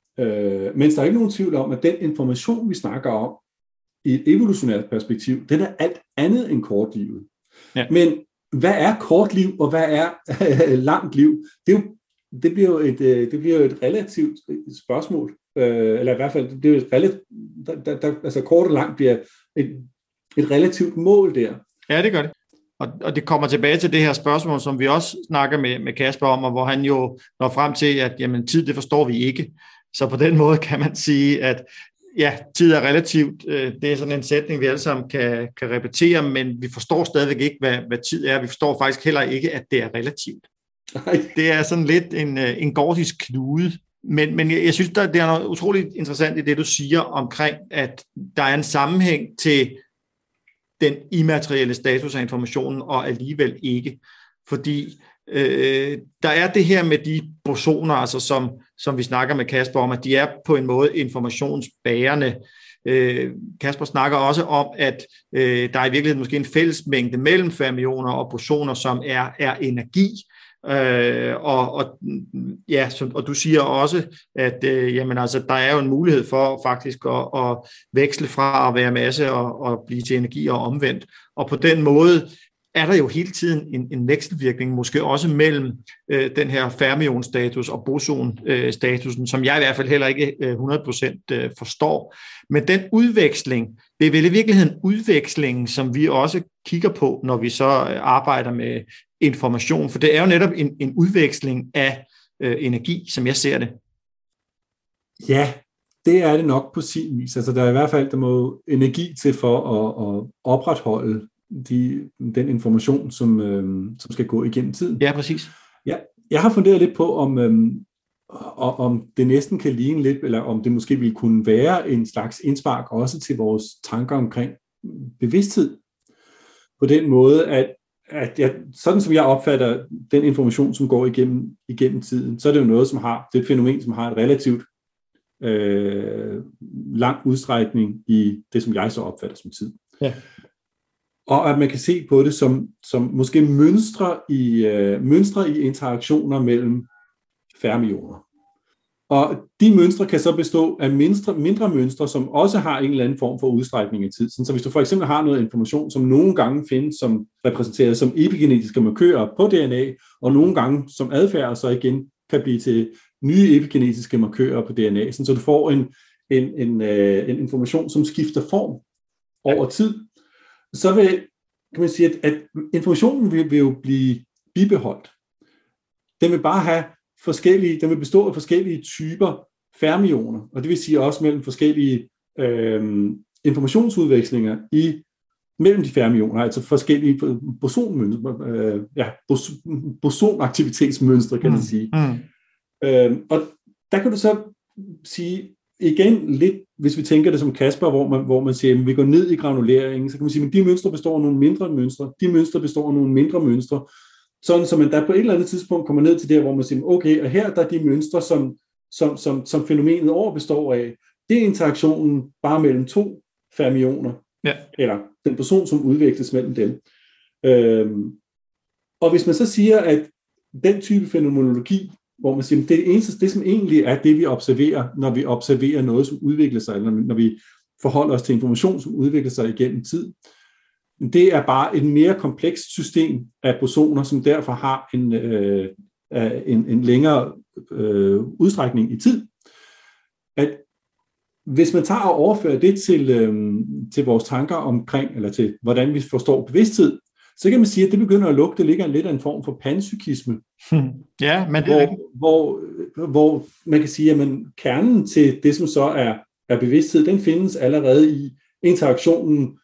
Øh, mens der er ikke nogen tvivl om, at den information, vi snakker om i et evolutionært perspektiv, den er alt andet end kortlivet. Ja. Men hvad er kortliv, og hvad er øh, langt liv? Det, er jo, det, bliver jo et, øh, det bliver jo et relativt spørgsmål. Øh, eller i hvert fald, det bliver et relativt, der, der, der, altså kort og langt bliver et, et relativt mål der. Ja, det gør det. Og, og det kommer tilbage til det her spørgsmål, som vi også snakker med, med Kasper om, og hvor han jo når frem til, at jamen, tid, det forstår vi ikke. Så på den måde kan man sige, at ja, tid er relativt. Det er sådan en sætning, vi alle sammen kan, kan repetere, men vi forstår stadigvæk ikke, hvad, hvad tid er. Vi forstår faktisk heller ikke, at det er relativt. Nej. Det er sådan lidt en, en gordisk knude. Men, men jeg, jeg synes, der, det er noget utroligt interessant i det, du siger omkring, at der er en sammenhæng til den immaterielle status af informationen, og alligevel ikke. Fordi øh, der er det her med de bosoner, altså som, som vi snakker med Kasper om, at de er på en måde informationsbærende. Øh, Kasper snakker også om, at øh, der er i virkeligheden måske en fællesmængde mellem fermioner og bosoner, som er, er energi. Øh, og, og, ja, så, og du siger også, at øh, jamen, altså, der er jo en mulighed for faktisk at, at veksle fra at være masse og, og blive til energi og omvendt. Og på den måde er der jo hele tiden en, en vekselvirkning, måske også mellem øh, den her fermionstatus og bosonstatusen, som jeg i hvert fald heller ikke øh, hundrede procent øh, forstår. Men den udveksling, det er vel i virkeligheden udvekslingen, som vi også kigger på, når vi så arbejder med information, for det er jo netop en, en udveksling af øh, energi, som jeg ser det. Ja, det er det nok på sin vis. Altså der er i hvert fald, der må energi til for at, at opretholde de, den information, som, øh, som skal gå igennem tiden. Ja, præcis. Ja, jeg har funderet lidt på, om, øh, om det næsten kan ligne lidt, eller om det måske ville kunne være en slags indspark også til vores tanker omkring bevidsthed. På den måde, at at jeg, sådan som jeg opfatter den information, som går igennem, igennem tiden, så er det jo noget, som har, det er et fænomen, som har et relativt øh, lang udstrækning i det, som jeg så opfatter som tid. Ja. Og at man kan se på det som, som måske mønstre i, øh, mønstre i interaktioner mellem fermioner. Og de mønstre kan så bestå af mindre, mindre mønstre, som også har en eller anden form for udstrækning i tid. Så hvis du for eksempel har noget information, som nogle gange findes som repræsenteret som epigenetiske markører på D N A, og nogle gange som adfærd, så igen kan blive til nye epigenetiske markører på D N A, så du får en, en, en, en information, som skifter form over tid, så vil, kan man sige, at, at informationen vil, vil jo blive bibeholdt. Den vil bare have forskellige, den vil bestå af forskellige typer fermioner, og det vil sige også mellem forskellige øh, informationsudvekslinger i mellem de fermioner, altså forskellige bosonmønstre, øh, ja, bos, bosonaktivitetsmønstre, kan man sige. Mm. Øh, og der kan du så sige, igen lidt, hvis vi tænker det som Kasper, hvor man, hvor man siger, at vi går ned i granuleringen, så kan man sige, at de mønstre består af nogle mindre mønstre, de mønstre består af nogle mindre mønstre, sådan så man der på et eller andet tidspunkt kommer ned til der, hvor man siger, okay, og her der er de mønstre, som, som, som, som fænomenet over består af, det er interaktionen bare mellem to fermioner, ja. Eller den person, som udveksles mellem dem. Øhm, og hvis man så siger, at den type fænomenologi, hvor man siger, at det eneste, det som egentlig er det, vi observerer, når vi observerer noget, som udvikler sig, eller når vi forholder os til information, som udvikler sig igennem tid, det er bare et mere komplekst system af bosoner, som derfor har en, øh, en, en længere øh, udstrækning i tid. At hvis man tager og overfører det til, øh, til vores tanker omkring, eller til hvordan vi forstår bevidsthed, så kan man sige, at det begynder at lugte ligger lidt af en form for panpsykisme. Hmm. Ja, men det hvor, er hvor, hvor man kan sige, at man, kernen til det, som så er, er bevidsthed, den findes allerede i interaktionen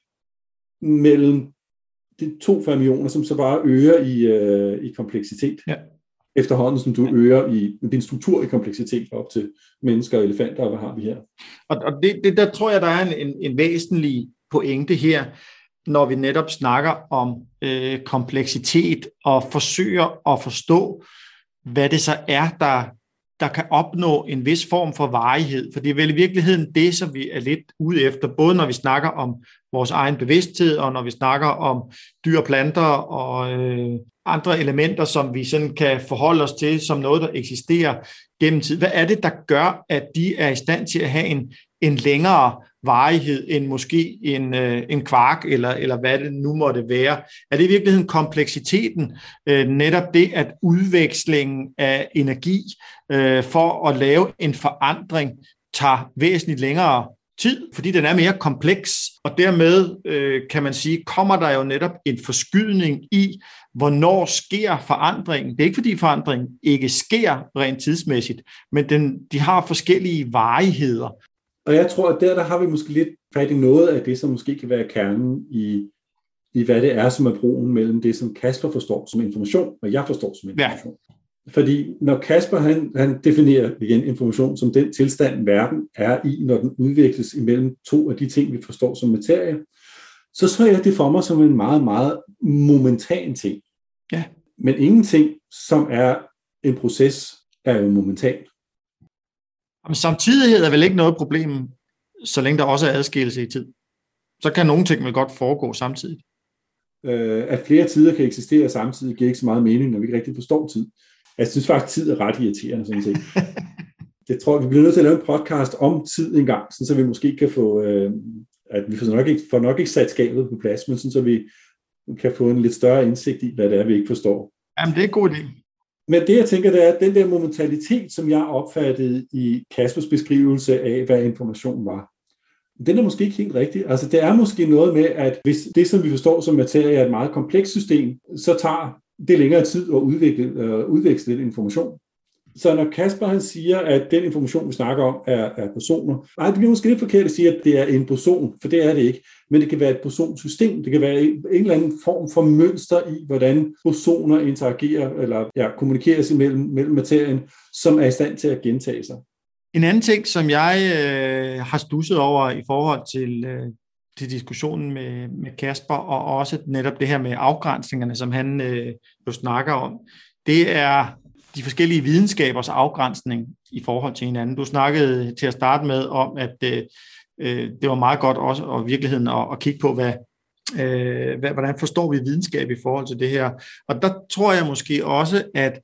mellem de to fermioner, som så bare øger i, øh, i kompleksitet. Ja. Efterhånden, som du øger i din struktur i kompleksitet op til mennesker og elefanter, og hvad har vi her? Og, og det, det, der tror jeg, der er en, en, en væsentlig pointe her, når vi netop snakker om øh, kompleksitet og forsøger at forstå, hvad det så er, der, der kan opnå en vis form for varighed. For det er vel i virkeligheden det, som vi er lidt ude efter, både når vi snakker om vores egen bevidsthed, og når vi snakker om dyr og planter og øh, andre elementer, som vi sådan kan forholde os til som noget, der eksisterer gennem tid. Hvad er det, der gør, at de er i stand til at have en, en længere varighed end måske en, øh, en kvark, eller, eller hvad det nu måtte være? Er det i virkeligheden kompleksiteten, øh, netop det, at udvekslingen af energi øh, for at lave en forandring tager væsentligt længere tid, fordi den er mere kompleks, og dermed øh, kan man sige, kommer der jo netop en forskydning i, hvornår sker forandringen. Det er ikke fordi forandringen ikke sker rent tidsmæssigt, men den, de har forskellige varigheder. Og jeg tror, at der, der har vi måske lidt fat i noget af det, som måske kan være kernen i, i hvad det er, som er broen mellem det, som Kasper forstår som information, og jeg forstår som information. Ja. Fordi når Kasper han, han definerer igen information som den tilstand, verden er i, når den udvikles imellem to af de ting, vi forstår som materie, så tror jeg det for mig som en meget, meget momentan ting. Ja. Men ingenting, som er en proces, er jo momentan. Men samtidighed er vel ikke noget problem, så længe der også er adskillelse i tid. Så kan nogle ting vel godt foregå samtidig. Øh, at flere tider kan eksistere samtidig, giver ikke så meget mening, når vi ikke rigtig forstår tid. Jeg synes faktisk, tid er ret irriterende, sådan set. Jeg tror, vi bliver nødt til at lave en podcast om tid en gang, så vi måske kan få, øh, at vi får nok, ikke, får nok ikke sat skabet på plads, men sådan, så vi kan få en lidt større indsigt i, hvad det er, vi ikke forstår. Jamen, det er en god idé. Men det, jeg tænker, det er, at den der momentalitet, som jeg opfattede i Kaspers beskrivelse af, hvad information var, den er måske ikke helt rigtig. Altså, det er måske noget med, at hvis det, som vi forstår som materie, er et meget komplekst system, så tager det længere tid at udvikle, øh, udveksle den information. Så når Kasper han siger, at den information, vi snakker om, er, er bosoner, nej, det bliver måske lidt forkert at sige, at det er en boson, for det er det ikke. Men det kan være et bosonsystem, det kan være en, en eller anden form for mønster i, hvordan bosoner interagerer, eller ja, kommunikeres imellem mellem materien, som er i stand til at gentage sig. En anden ting, som jeg øh, har studset over i forhold til, øh, til diskussionen med, med Kasper, og også netop det her med afgrænsningerne, som han øh, jo snakker om, det er de forskellige videnskabers afgrænsning i forhold til hinanden. Du snakkede til at starte med om, at øh, det var meget godt også og virkeligheden at, at kigge på, hvad, øh, hvad, hvordan forstår vi videnskab i forhold til det her. Og der tror jeg måske også, at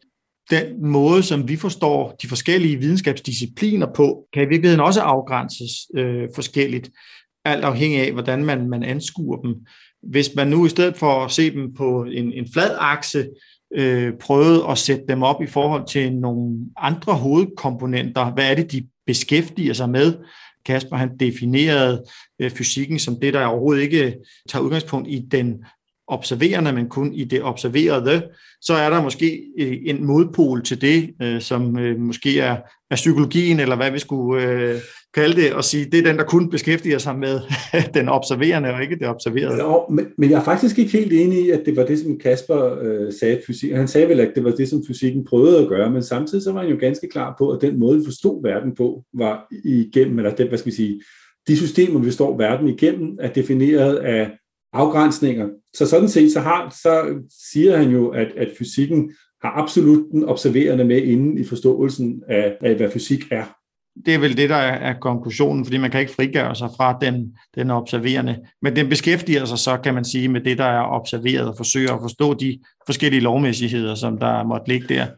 den måde, som vi forstår de forskellige videnskabsdiscipliner på, kan i virkeligheden også afgrænses øh, forskelligt, alt afhængig af, hvordan man, man anskuer dem. Hvis man nu i stedet for at se dem på en, en flad akse, øh, prøvede at sætte dem op i forhold til nogle andre hovedkomponenter, hvad er det, de beskæftiger sig med? Kasper, han definerede øh, fysikken som det, der overhovedet ikke tager udgangspunkt i den observerende, men kun i det observerede, så er der måske en modpol til det, øh, som øh, måske er, er psykologien, eller hvad vi skulle øh, kalde det, og sige, det er den, der kun beskæftiger sig med den observerende, og ikke det observerede. Ja, men, men jeg er faktisk ikke helt enig i, at det var det, som Kasper øh, sagde, fysik. Han sagde vel, at det var det, som fysikken prøvede at gøre, men samtidig så var han jo ganske klar på, at den måde, vi forstod verden på, var igennem, eller det, hvad skal vi sige, de systemer, vi forstår verden igennem, er defineret af afgrænsninger. Så sådan set, så, har, så siger han jo, at, at fysikken har absolut den observerende med inden i forståelsen af, af, hvad fysik er. Det er vel det, der er konklusionen, fordi man kan ikke frigøre sig fra den, den observerende. Men den beskæftiger sig så, kan man sige, med det, der er observeret, og forsøger at forstå de forskellige lovmæssigheder, som der måtte ligge der.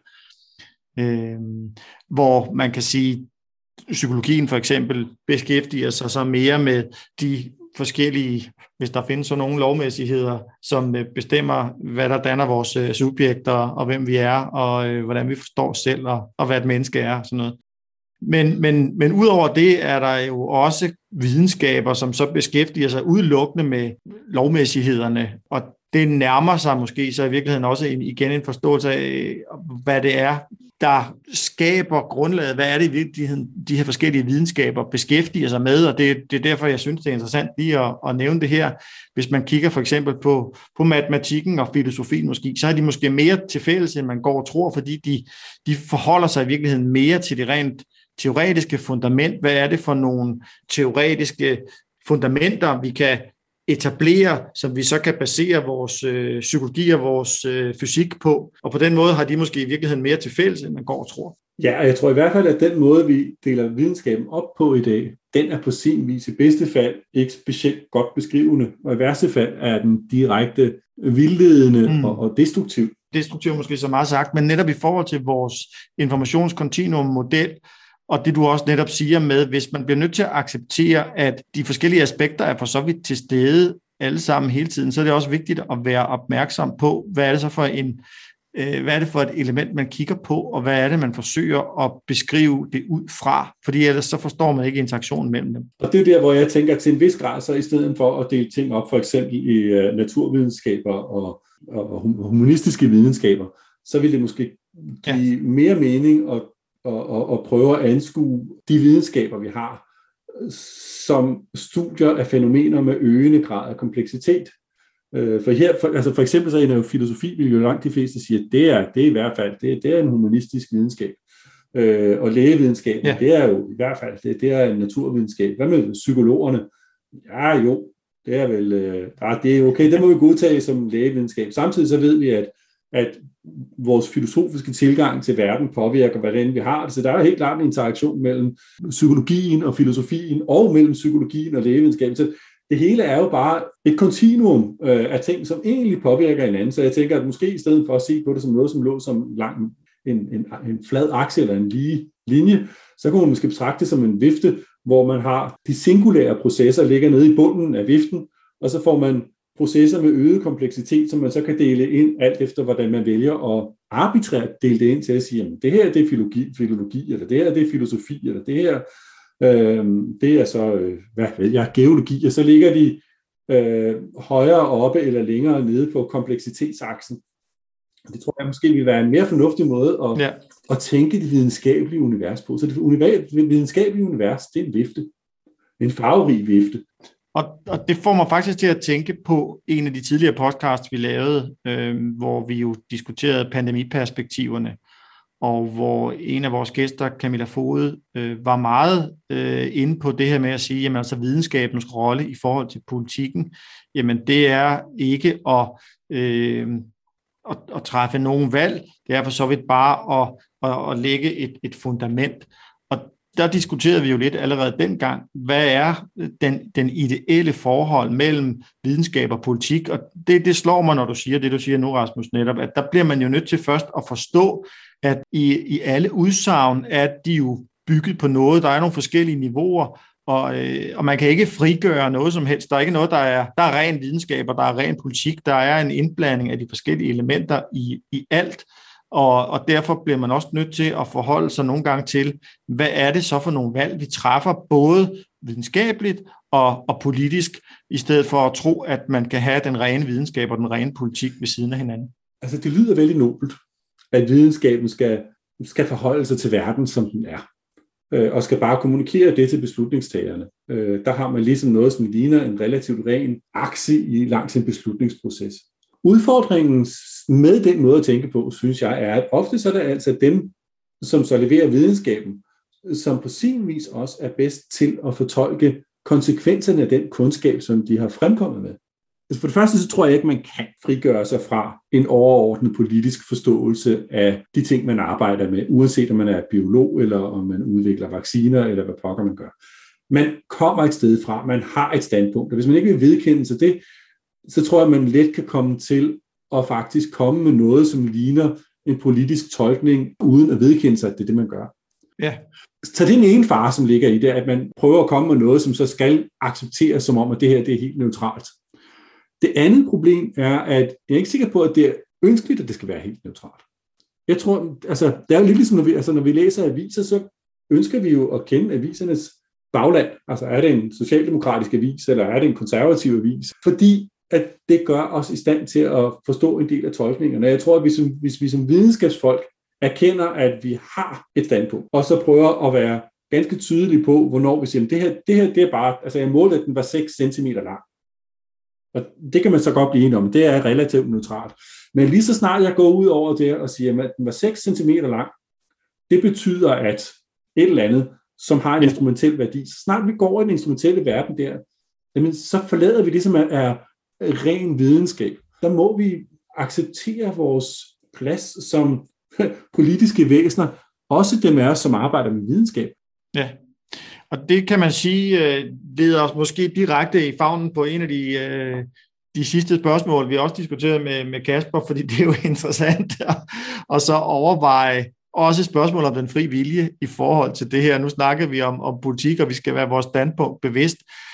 Øh, hvor man kan sige, psykologien for eksempel beskæftiger sig så mere med de forskellige, hvis der findes så nogle lovmæssigheder, som bestemmer, hvad der danner vores subjekter, og hvem vi er, og øh, hvordan vi forstår os selv, og, og hvad et menneske er, sådan noget. Men, men, men udover det er der jo også videnskaber, som så beskæftiger sig udelukkende med lovmæssighederne, og det nærmer sig måske så i virkeligheden også en, igen en forståelse af, hvad det er, der skaber grundlaget, hvad er det i virkeligheden, de her forskellige videnskaber beskæftiger sig med, og det, det er derfor, jeg synes, det er interessant lige at, at nævne det her. Hvis man kigger for eksempel på, på matematikken og filosofien måske, så er de måske mere til fælles, end man går og tror, fordi de, de forholder sig i virkeligheden mere til det rent teoretiske fundament. Hvad er det for nogle teoretiske fundamenter, vi kan etablere, som vi så kan basere vores øh, psykologi og vores øh, fysik på. Og på den måde har de måske i virkeligheden mere til fælles, end man går og tror. Ja, og jeg tror i hvert fald, at den måde, vi deler videnskaben op på i dag, den er på sin vis i bedste fald ikke specielt godt beskrivende, og i værste fald er den direkte vildledende mm. og, og destruktiv. Destruktiv måske så meget sagt, men netop i forhold til vores informationskontinuum-model, og det du også netop siger med, hvis man bliver nødt til at acceptere, at de forskellige aspekter er for så vidt til stede alle sammen hele tiden, så er det også vigtigt at være opmærksom på, hvad er det så for en, øh, hvad er det for et element, man kigger på, og hvad er det, man forsøger at beskrive det ud fra, fordi ellers så forstår man ikke interaktionen mellem dem. Og det er der, hvor jeg tænker til en vis grad, så i stedet for at dele ting op, for eksempel i uh, naturvidenskaber og, og humanistiske videnskaber, så vil det måske give ja. mere mening at Og, og, og prøve at anskue de videnskaber, vi har, som studier af fænomener med øgende grad af kompleksitet. Øh, for her, for, altså for eksempel så er jo filosofi, vil jo langt de fleste sige, at det er, det er i hvert fald det, det er en humanistisk videnskab. Øh, og lægevidenskaben, ja. det er jo i hvert fald det, det er en naturvidenskab. Hvad med psykologerne? Ja jo, det er vel, øh, det er okay, det må vi godtage som lægevidenskab. Samtidig så ved vi, at at vores filosofiske tilgang til verden påvirker, hvordan vi har det. Så der er helt klart en interaktion mellem psykologien og filosofien, og mellem psykologien og lægevidenskaben. Så det hele er jo bare et kontinuum øh, af ting, som egentlig påvirker hinanden. Så jeg tænker, at måske i stedet for at se på det som noget, som lå som lang, en, en, en flad akse eller en lige linje, så kunne man måske betragte det som en vifte, hvor man har de singulære processer ligger nede i bunden af viften, og så får man processer med øget kompleksitet, som man så kan dele ind alt efter, hvordan man vælger at arbitrært dele det ind til at sige, at det her det er filologi, filologi, eller det her det er filosofi, eller det her øh, det er så, øh, hvad ved jeg, geologi, og så ligger de øh, højere oppe eller længere nede på kompleksitetsaksen. Det tror jeg måske vil være en mere fornuftig måde at, ja. at tænke det videnskabelige univers på. Så det videnskabelige univers, det er en vifte. En farverig vifte. Og, og det får mig faktisk til at tænke på en af de tidligere podcasts, vi lavede, øh, hvor vi jo diskuterede pandemiperspektiverne, og hvor en af vores gæster, Camilla Foged, øh, var meget øh, inde på det her med at sige, jamen altså videnskabens rolle i forhold til politikken, jamen det er ikke at, øh, at, at træffe nogen valg, det er for så vidt bare at, at, at lægge et, et fundament. Og Der diskuterede vi jo lidt allerede dengang, hvad er den, den ideelle forhold mellem videnskab og politik, og det, det slår mig, når du siger det, du siger nu, Rasmus, netop, at der bliver man jo nødt til først at forstå, at i, i alle udsagn er de jo bygget på noget, der er nogle forskellige niveauer, og, øh, og man kan ikke frigøre noget som helst. Der er ikke noget, der er, der er ren videnskab, og der er ren politik, der er en indblanding af de forskellige elementer i, i alt, og, og derfor bliver man også nødt til at forholde sig nogle gange til, hvad er det så for nogle valg, vi træffer, både videnskabeligt og, og politisk, i stedet for at tro, at man kan have den rene videnskab og den rene politik ved siden af hinanden. Altså, det lyder vældig nobelt, at videnskaben skal, skal forholde sig til verden, som den er, øh, og skal bare kommunikere det til beslutningstagerne. Øh, der har man ligesom noget, som ligner en relativt ren akse i langs en beslutningsproces. Udfordringen med den måde at tænke på, synes jeg, er, at ofte så er det altså dem, som så leverer videnskaben, som på sin vis også er bedst til at fortolke konsekvenserne af den kundskab, som de har fremkommet med. For det første, så tror jeg ikke, man kan frigøre sig fra en overordnet politisk forståelse af de ting, man arbejder med, uanset om man er biolog, eller om man udvikler vacciner, eller hvad pokker man gør. Man kommer et sted fra, man har et standpunkt, og hvis man ikke vil vedkende sig det, så tror jeg, man let kan komme til at faktisk komme med noget, som ligner en politisk tolkning, uden at vedkende sig, at det er det, man gør. Ja. Så det er den ene fare, som ligger i det, at man prøver at komme med noget, som så skal accepteres som om, at det her det er helt neutralt. Det andet problem er, at jeg er ikke sikker på, at det er ønskeligt, at det skal være helt neutralt. Jeg tror, altså, det er jo lidt ligesom, når vi, altså, når vi læser aviser, så ønsker vi jo at kende avisernes bagland. Altså, er det en socialdemokratisk avis, eller er det en konservativ avis? Fordi at det gør os i stand til at forstå en del af tolkningerne. Jeg tror, at vi som, hvis vi som videnskabsfolk erkender, at vi har et standpunkt, og så prøver at være ganske tydelige på, hvornår vi siger, at det her, det her det er bare, altså jeg målte, at den var seks centimeter lang. Og det kan man så godt blive enig om, det er relativt neutralt. Men lige så snart jeg går ud over det og siger, at den var seks centimeter lang, det betyder, at et eller andet, som har en instrumentel værdi, så snart vi går over i den instrumentelle verden der, jamen, så forlader vi det, som er, er ren videnskab. Der må vi acceptere vores plads som politiske væsener, også dem af os, som arbejder med videnskab. Ja, og det kan man sige, leder os måske direkte i favnen på en af de, de sidste spørgsmål, vi også diskuterede med, med Kasper, fordi det er jo interessant at, at så overveje også spørgsmål om den fri vilje i forhold til det her. Nu snakker vi om, om politik, og vi skal være vores standpunkt bevidst.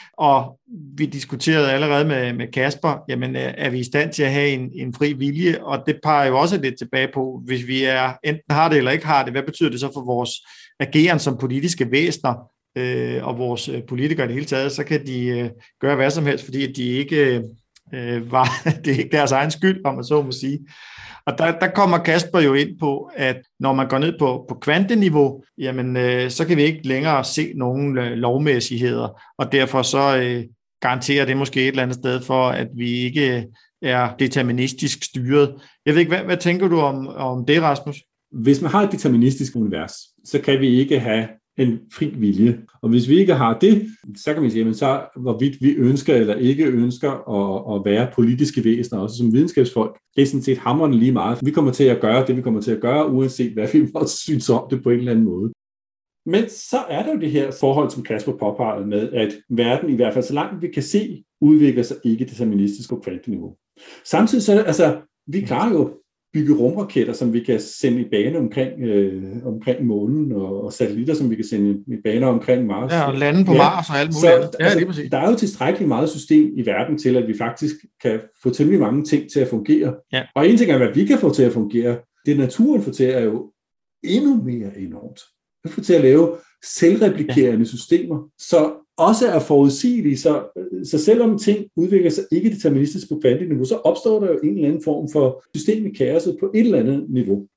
Og vi diskuterede allerede med, med Kasper, jamen er vi i stand til at have en, en fri vilje, og det peger jo også lidt tilbage på, hvis vi er enten har det eller ikke har det, hvad betyder det så for vores ageren som politiske væsener, øh, og vores politikere i det hele taget, så kan de øh, gøre hvad som helst, fordi de ikke øh, var, det er ikke deres egen skyld, om man så må sige. Og der, der kommer Kasper jo ind på, at når man går ned på, på kvanteniveau, jamen øh, så kan vi ikke længere se nogen øh, lovmæssigheder, og derfor så øh, garanterer det måske et eller andet sted for, at vi ikke er deterministisk styret. Jeg ved ikke, hvad, hvad tænker du om, om det, Rasmus? Hvis man har et deterministisk univers, så kan vi ikke have en fri vilje. Og hvis vi ikke har det, så kan man sige, jamen så hvorvidt vi ønsker eller ikke ønsker at, at være politiske væsener, også som videnskabsfolk, det er sådan set hamrende lige meget. Vi kommer til at gøre det, vi kommer til at gøre, uanset hvad vi måtte synes om det på en eller anden måde. Men så er der jo det her forhold, som Kasper påpegede med, at verden, i hvert fald så langt vi kan se, udvikler sig ikke deterministisk på kvanteniveau. Samtidig så, altså, vi klarer jo bygge rumraketter, som vi kan sende i bane omkring, øh, omkring månen, og, og satellitter, som vi kan sende i bane omkring Mars. Ja, og lande på ja. Mars og alt muligt. Så, ja, altså, det er præcis. Der er jo tilstrækkeligt meget system i verden til, at vi faktisk kan få temmelig mange ting til at fungere. Ja. Og en ting er, hvad vi kan få til at fungere, det naturen får til, er jo endnu mere enormt. Vi får til at lave selvreplikerende ja. systemer, så også er forudsigelige, så, så selvom ting udvikler sig ikke deterministisk på kvanteniveau, så opstår der jo en eller anden form for system i kaoset på et eller andet niveau.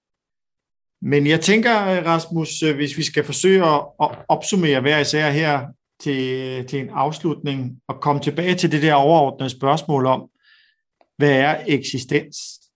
Men jeg tænker, Rasmus, hvis vi skal forsøge at opsummere hver især her til, til en afslutning, og komme tilbage til det der overordnede spørgsmål om, hvad er eksistens?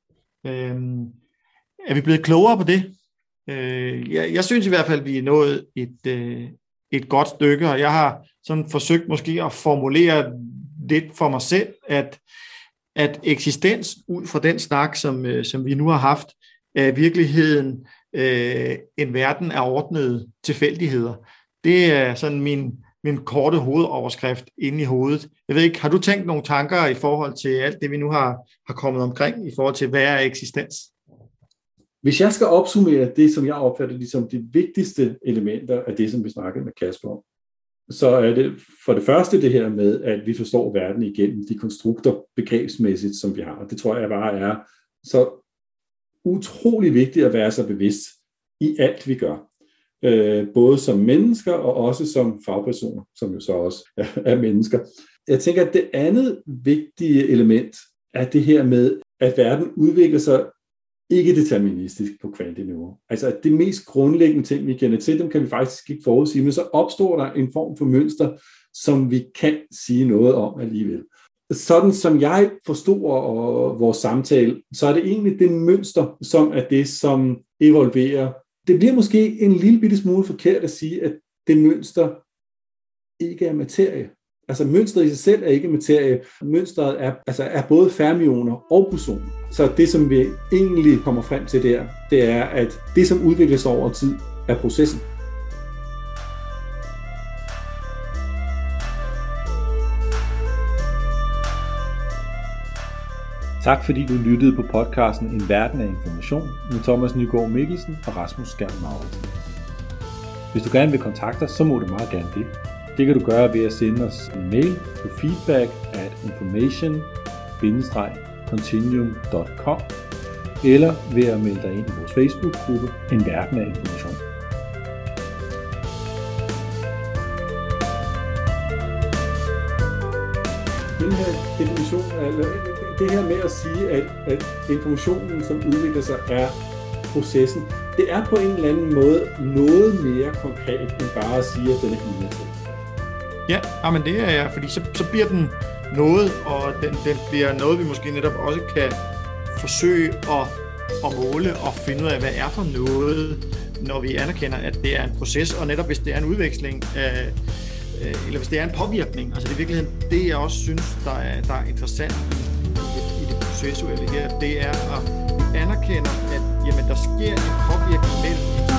Øhm, er vi blevet klogere på det? Øh, jeg, jeg synes i hvert fald, at vi er nået et, øh, et godt stykke, og jeg har sådan forsøgt måske at formulere lidt for mig selv, at, at eksistens ud fra den snak, som, øh, som vi nu har haft, er i virkeligheden øh, en verden af ordnede tilfældigheder. Det er sådan min, min korte hovedoverskrift inde i hovedet. Jeg ved ikke, har du tænkt nogle tanker i forhold til alt det, vi nu har, har kommet omkring, i forhold til, hvad er eksistens? Hvis jeg skal opsummere det, som jeg opfatter ligesom de vigtigste elementer af det, som vi snakkede med Kasper om, så er det for det første det her med, at vi forstår verden igennem de konstrukter begrebsmæssigt, som vi har. Og det tror jeg bare er så utrolig vigtigt at være så bevidst i alt, vi gør. Øh, både som mennesker og også som fagpersoner, som jo så også er, er mennesker. Jeg tænker, at det andet vigtige element er det her med, at verden udvikler sig ikke deterministisk på kvanteniveau. Altså at det mest grundlæggende ting, vi kender til, dem kan vi faktisk ikke forudsige, men så opstår der en form for mønster, som vi kan sige noget om alligevel. Sådan som jeg forstod og vores samtale, så er det egentlig det mønster, som er det, som evolverer. Det bliver måske en lille bitte smule forkert at sige, at det mønster ikke er materie. Altså mønstret i sig selv er ikke materie. Mønstret er, altså, er både fermioner og bosoner. Så det, som vi egentlig kommer frem til der, det er, at det, som udvikler sig over tid, er processen. Tak fordi du lyttede på podcasten En Verden af Information med Thomas Nygaard Mikkelsen og Rasmus Skjern Mauritsen. Hvis du gerne vil kontakte os, så må du meget gerne det. Det kan du gøre ved at sende os en mail på feedback at information bindestreg continuum punktum com eller ved at melde dig ind i vores Facebook-gruppe En Verden af Information. Den her definition, eller det her med at sige, at, at informationen, som udvikler sig, er processen, det er på en eller anden måde noget mere konkret, end bare at sige, at den er immateriel. Ja, men det er jeg, fordi så, så bliver den noget, og den, den bliver noget, vi måske netop også kan forsøge at, at måle og finde ud af, hvad er for noget, når vi anerkender, at det er en proces, og netop hvis det er en udveksling, øh, eller hvis det er en påvirkning. Altså det er i virkeligheden det, jeg også synes, der er, der er interessant i, i det processuelle her, det er, at vi anerkender, at jamen, der sker en påvirkning mellem